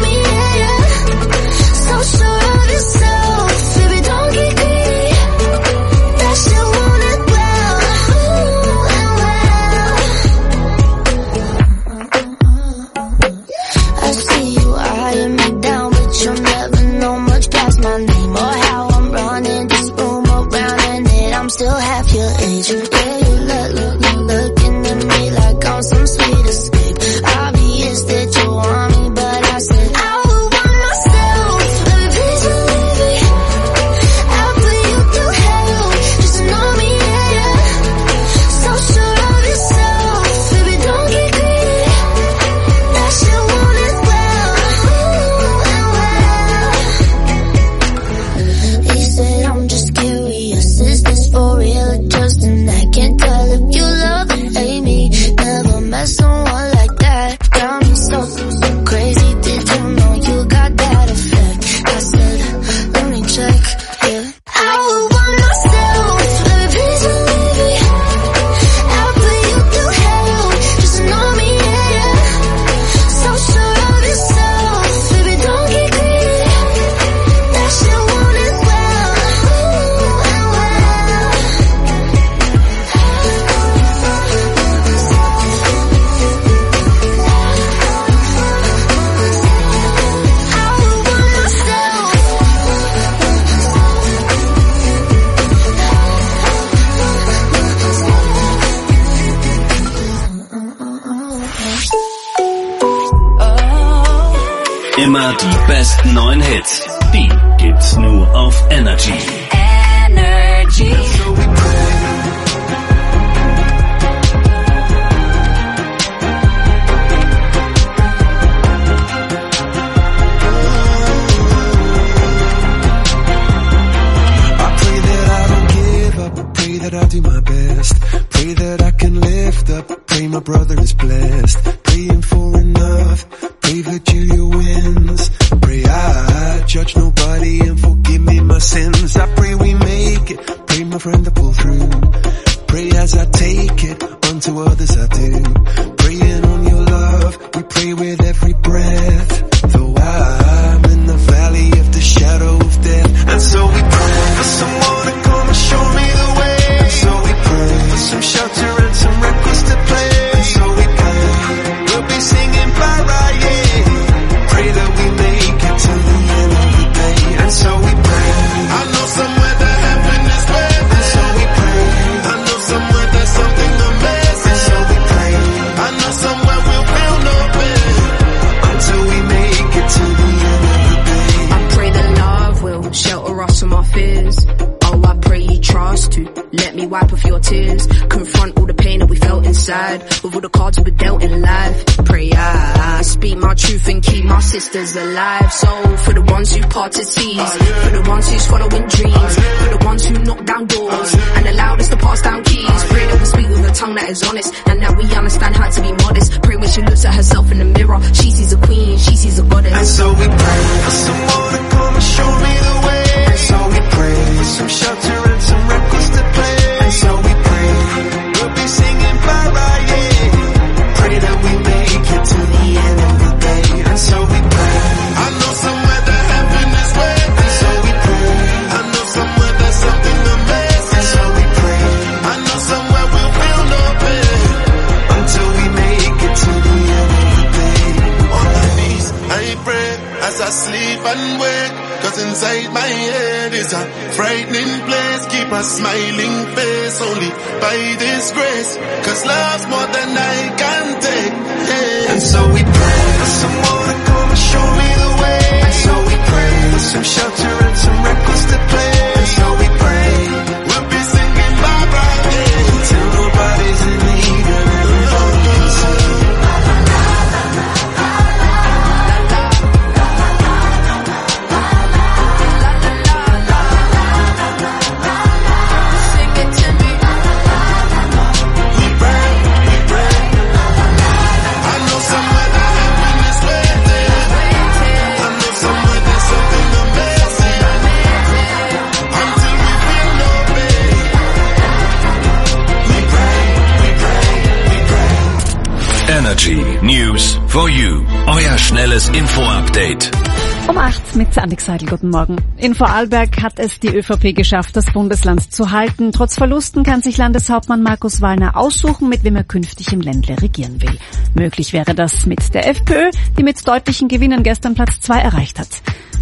need you. Yeah, you look, look, look, looking at me like I'm some sweet escape. Obvious that you want me, but I said I would want myself. Baby, please believe me. I'll put you through hell just to know me, yeah, yeah. So sure of yourself, baby, don't get greedy. That shit want it well, ooh, and well. He said I'm just curious, is this for real or just an act? Can't tell if you love or hate me. Never met someone like that. Got me so, so crazy. Did you know you got that effect? I said, let me check, yeah. I would want myself, baby, please believe me. I'll put you through hell just to know me, yeah, yeah. So sure of yourself, baby, don't get greedy. That shit want it well, ooh, and well. Immer die besten neuen Hits. Die gibt's nur auf Energy. Energy. Pray that I do my best. Pray that I can lift up. Pray my brother is blessed. Praying for enough. Pray Virgilia wins. Pray I judge nobody and forgive me my sins. I pray we make it. Pray my friend to pull through. Pray as I take it. Unto others I do. Praying on your love. We pray with every breath. Though I'm in the valley of the shadow of death. And so we pray for someone to come and show me the way. And so we pray for some shelter and some records to play. And so we pray we'll be singing bye-bye, yeah. Pray that we make it to the end of the day. And so we pray I know somewhere that heaven is waiting. And so we pray I know somewhere there's something amazing. And so we pray I know somewhere we'll feel no pain until we make it to the end of the day. I pray that love will shelter us from our fears. Oh, I pray you trust to let me wipe off your tears. Confront all the pain that we felt inside with all the cards we were dealt in life. Pray I, I speak my truth and keep my sisters alive. So for the ones who parted seas, for the ones who's following dreams, for the ones who knock down doors and allowed us to pass down keys. Pray that we speak with a tongue that is honest and that we understand how to be modest. Pray when she looks at herself in the mirror, she sees a queen, she sees a goddess. And so we pray for someone to come and show me the way. And so we pray for some shelter and some records to play. And so we pray we'll be singing bye-bye, yeah. Pray that we make it to the end of the day. And so we pray I know somewhere that heaven is waiting. And so we pray I know somewhere there's something amazing. And so we pray I know somewhere we'll feel no pain until we make it to the end of the day. On my knees I pray as I sleep and wake. Cause inside my head is a frightening place. Keep a smiling face only by this grace. Cause love's more than I can take, yeah. And so we pray for someone to come and show me the way. And so we pray for some shelter and some records to play. And so we pray we'll be singing bye-bye, yeah. Till nobody's in need and everybody can see. Energy News for You. Euer schnelles Info-Update. Um acht mit Annik Seidel, guten Morgen. In Vorarlberg hat es die ÖVP geschafft, das Bundesland zu halten. Trotz Verlusten kann sich Landeshauptmann Markus Wallner aussuchen, mit wem er künftig im Ländle regieren will. Möglich wäre das mit der FPÖ, die mit deutlichen Gewinnen gestern Platz zwei erreicht hat.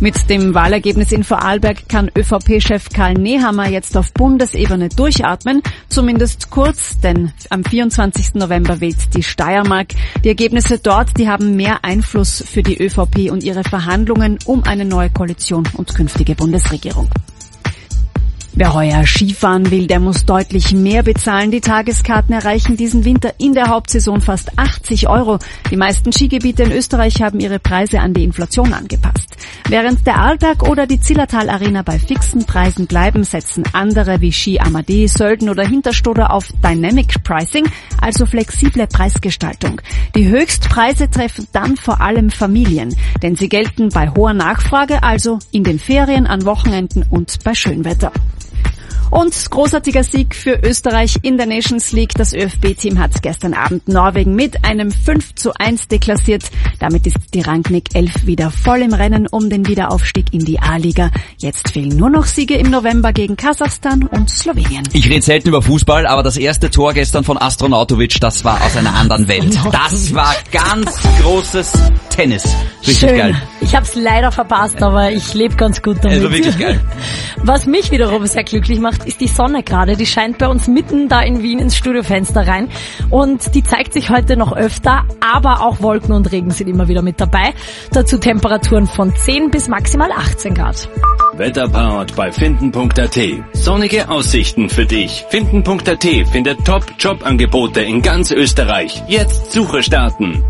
Mit dem Wahlergebnis in Vorarlberg kann ÖVP-Chef Karl Nehammer jetzt auf Bundesebene durchatmen, zumindest kurz, denn am vierundzwanzigsten November wählt die Steiermark. Die Ergebnisse dort, die haben mehr Einfluss für die ÖVP und ihre Verhandlungen um eine neue Koalition und künftige Bundesregierung. Wer heuer Skifahren will, der muss deutlich mehr bezahlen. Die Tageskarten erreichen diesen Winter in der Hauptsaison fast achtzig Euro. Die meisten Skigebiete in Österreich haben ihre Preise an die Inflation angepasst. Während der Arlberg oder die Zillertal Arena bei fixen Preisen bleiben, setzen andere wie Ski Amadee, Sölden oder Hinterstoder auf Dynamic Pricing, also flexible Preisgestaltung. Die Höchstpreise treffen dann vor allem Familien, denn sie gelten bei hoher Nachfrage, also in den Ferien, an Wochenenden und bei Schönwetter. Und großartiger Sieg für Österreich in der Nations League. Das ÖFB-Team hat gestern Abend Norwegen mit einem fünf zu eins deklassiert. Damit ist die Rangnick elf wieder voll im Rennen um den Wiederaufstieg in die A-Liga. Jetzt fehlen nur noch Siege im November gegen Kasachstan und Slowenien. Ich rede selten über Fußball, aber das erste Tor gestern von Astronautovic, das war aus einer anderen Welt. Das war ganz großes Tennis. Richtig Schön. Geil. Ich hab's leider verpasst, aber ich lebe ganz gut damit. Also wirklich geil. Was mich wiederum sehr glücklich macht, ist die Sonne gerade. Die scheint bei uns mitten da in Wien ins Studiofenster rein. Und die zeigt sich heute noch öfter, aber auch Wolken und Regen sind immer wieder mit dabei. Dazu Temperaturen von zehn bis maximal achtzehn Grad. Wetterpowered bei Finden Punkt A T. Sonnige Aussichten für dich. Finden Punkt A T findet Top-Jobangebote in ganz Österreich. Jetzt Suche starten.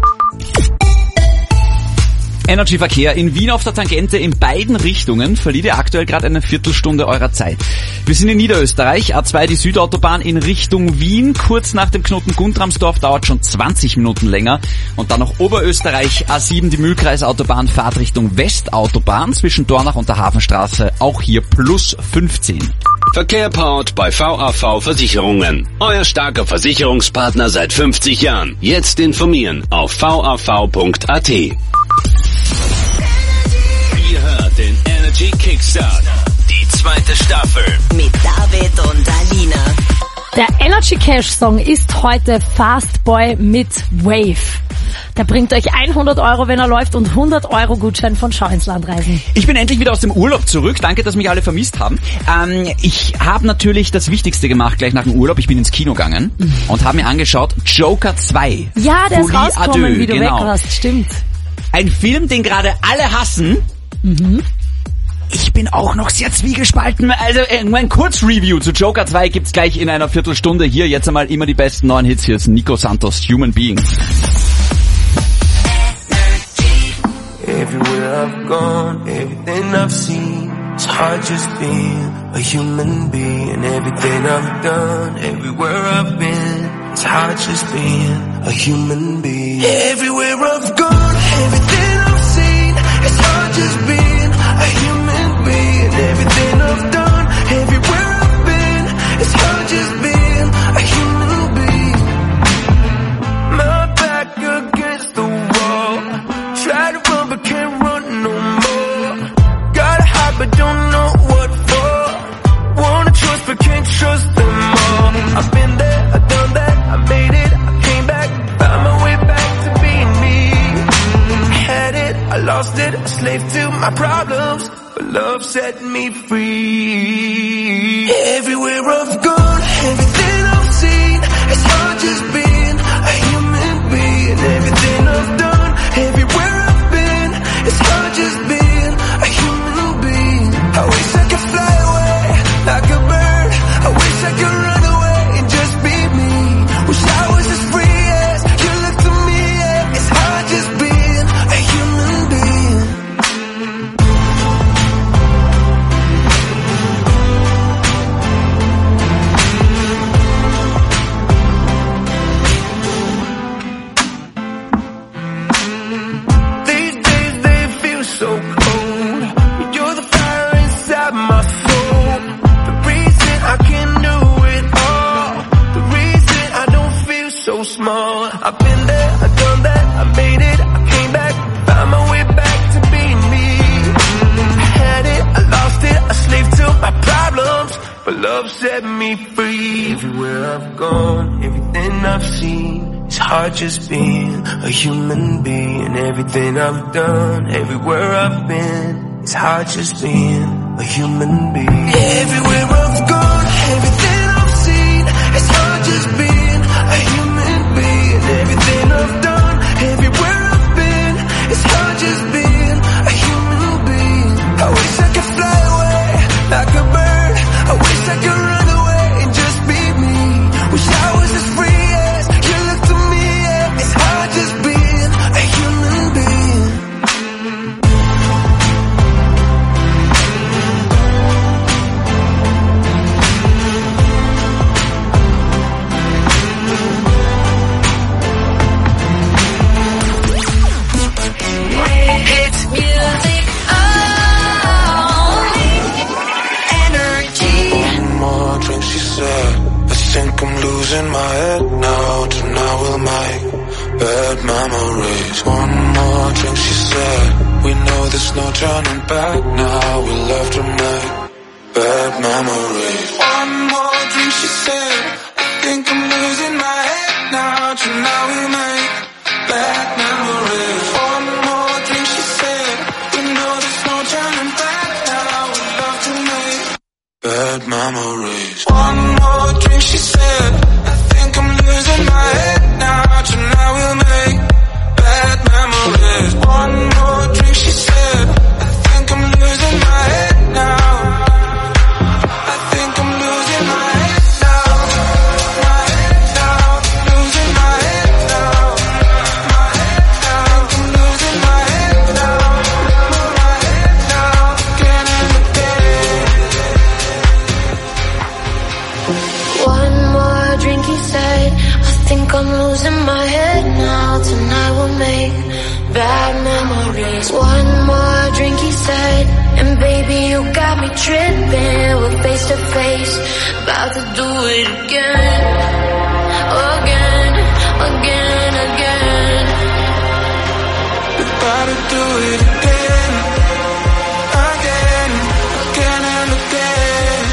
Energy-Verkehr in Wien auf der Tangente in beiden Richtungen verliert ihr aktuell gerade eine Viertelstunde eurer Zeit. Wir sind in Niederösterreich, A zwei die Südautobahn in Richtung Wien, kurz nach dem Knoten Guntramsdorf dauert schon zwanzig Minuten länger. Und dann noch Oberösterreich, A sieben die Mühlkreisautobahn, Fahrt Richtung Westautobahn zwischen Dornach und der Hafenstraße, auch hier plus fünfzehn. Verkehr powered bei V A V Versicherungen. Euer starker Versicherungspartner seit fünfzig Jahren. Jetzt informieren auf v a v punkt a t. Ihr hört den Energy Kickstart. Die zweite Staffel. Mit David und Alina. Der Energy Cash Song ist heute Fast Boy mit Wave. Der bringt euch hundert Euro, wenn er läuft, und hundert Euro Gutschein von Schau ins Land reisen. Ich bin endlich wieder aus dem Urlaub zurück. Danke, dass mich alle vermisst haben. Ähm, ich habe natürlich das Wichtigste gemacht gleich nach dem Urlaub. Ich bin ins Kino gegangen mhm. und habe mir angeschaut Joker zwei. Ja, der Folie ist rausgekommen, Adieu, wie du genau. weg warst. Stimmt. Ein Film, den gerade alle hassen. Mhm. Ich bin auch noch sehr zwiegespalten. Also ein Kurzreview zu Joker zwei gibt's gleich in einer Viertelstunde. Hier jetzt einmal immer die besten neuen Hits. Hier ist Nico Santos, Human Being. Everywhere I've gone, everything I've seen, it's hard just being a human being. Everything I've done, everywhere I've been, it's hard just being a human being. Everywhere I've gone, everything I've seen, it's hard just being a human being. Everything I've done, everywhere I've been, it's hard just being a human being. My back against the wall, try to run but can't run no more. Gotta hide but don't know what for. Wanna trust but can't trust them all. I've been there, I've done that, I made it, I came back, found my way back to being me. I had it, I lost it, a slave to my problems, but love set me free. Everywhere I've gone, everything I've seen, it's hard just being a human being. Everything I've done, everywhere I've been, it's hard just being a human being. I wish I could fly away like a bird. I wish I could run away and just be me. Wish I was as free as you look to me. Yeah. It's hard just being a human being. These days they feel so cold. You're the fire inside my soul. The reason I can do it all. The reason I don't feel so small. I've been there, I've done that, I made it, I came back, found my way back to being me. I had it, I lost it, a slave to my problems, but love set me free. Everywhere I've gone, everything I've seen, it's hard just being a human being. Everything I've done, everywhere I've been, it's hard just being a human being. Everywhere I've gone, everything I've seen, it's hard just being a human being. Everything I've done, everywhere I've been, it's hard just being a human being. I wish I could fly away like a bird. I wish I could run away and just be me. Wish I was as free as you look to me. Yeah. It's hard just being a human being. It's music She said, I think I'm losing my head now. Tonight we'll make bad memories. One more drink, she said. We know there's no turning back now. We love to make bad memories. One more drink, she said. I think I'm losing my head now. Tonight we'll make bad memories. One more drink, she said. We know there's no turning back now. We love to make bad memories. One more drink, she said. I think I'm losing my head now. Tonight we'll make bad memories. One more drink, she said. I think I'm losing my head now. I think I'm losing my head now. My head now. Losing my head now. My head now. I think I'm losing my head now. My head now. Again and again. One more drink, he said. I think I'm losing my head now. Tonight we'll make bad memories. One more drink, he said. And baby, you got me tripping. We're face to face, about to do it again. Again, again, again. We're about to do it again. Again, again and again.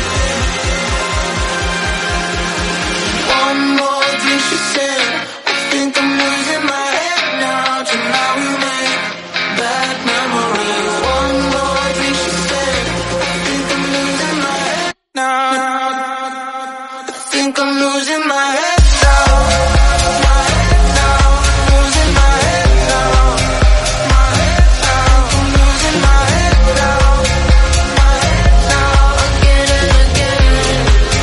One more drink, she said. I think I'm losing my head now. Tonight we make bad memories. One more drink, she said. I think I'm losing my head now. I think I'm losing my head now. My head now. Losing my head now. My head now. I'm losing my head now. My head now. Again and again.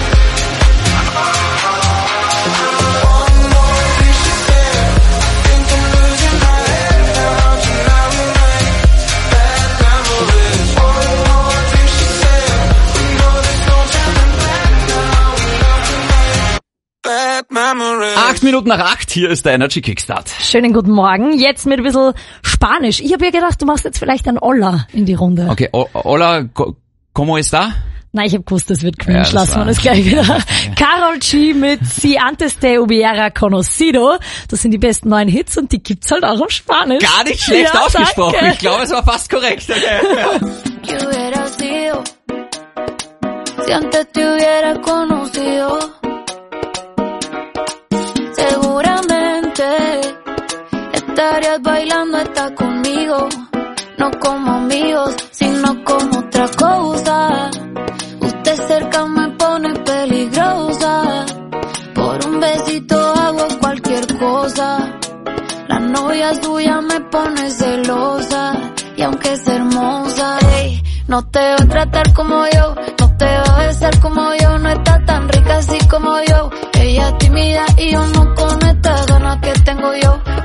One more drink, she said. I think I'm losing my head now. Tonight we make bad memories. One more drink, she said. We know there's no turning back now. We love to make bad memories. Acht Minuten nach acht, hier ist der Energy Kickstart. Schönen guten Morgen. Jetzt mit ein bisschen Spanisch. Ich habe ja gedacht, du machst jetzt vielleicht ein Hola in die Runde. Okay, o- hola, co- ¿cómo está? Nein, ich habe gewusst, das wird Ja, cringe. das Lassen wir war- das gleich wieder. Karol G mit Si antes te hubiera conocido. Das sind die besten neuen Hits und die gibt's halt auch auf Spanisch. Gar nicht schlecht Ja, ausgesprochen. danke. Ich glaube, es war fast korrekt. Okay. ¿Qué hubiera sido si antes te hubiera conocido? Seguramente estarías bailando hasta conmigo, no como amigos, sino como otra cosa. Usted cerca me pone peligrosa, por un besito hago cualquier cosa. La novia suya me pone celosa, y aunque es hermosa, ey, no te va a tratar como yo, no te va a besar como yo, no está tan rica así como yo. Ella es tímida y yo no con estas ganas que tengo yo.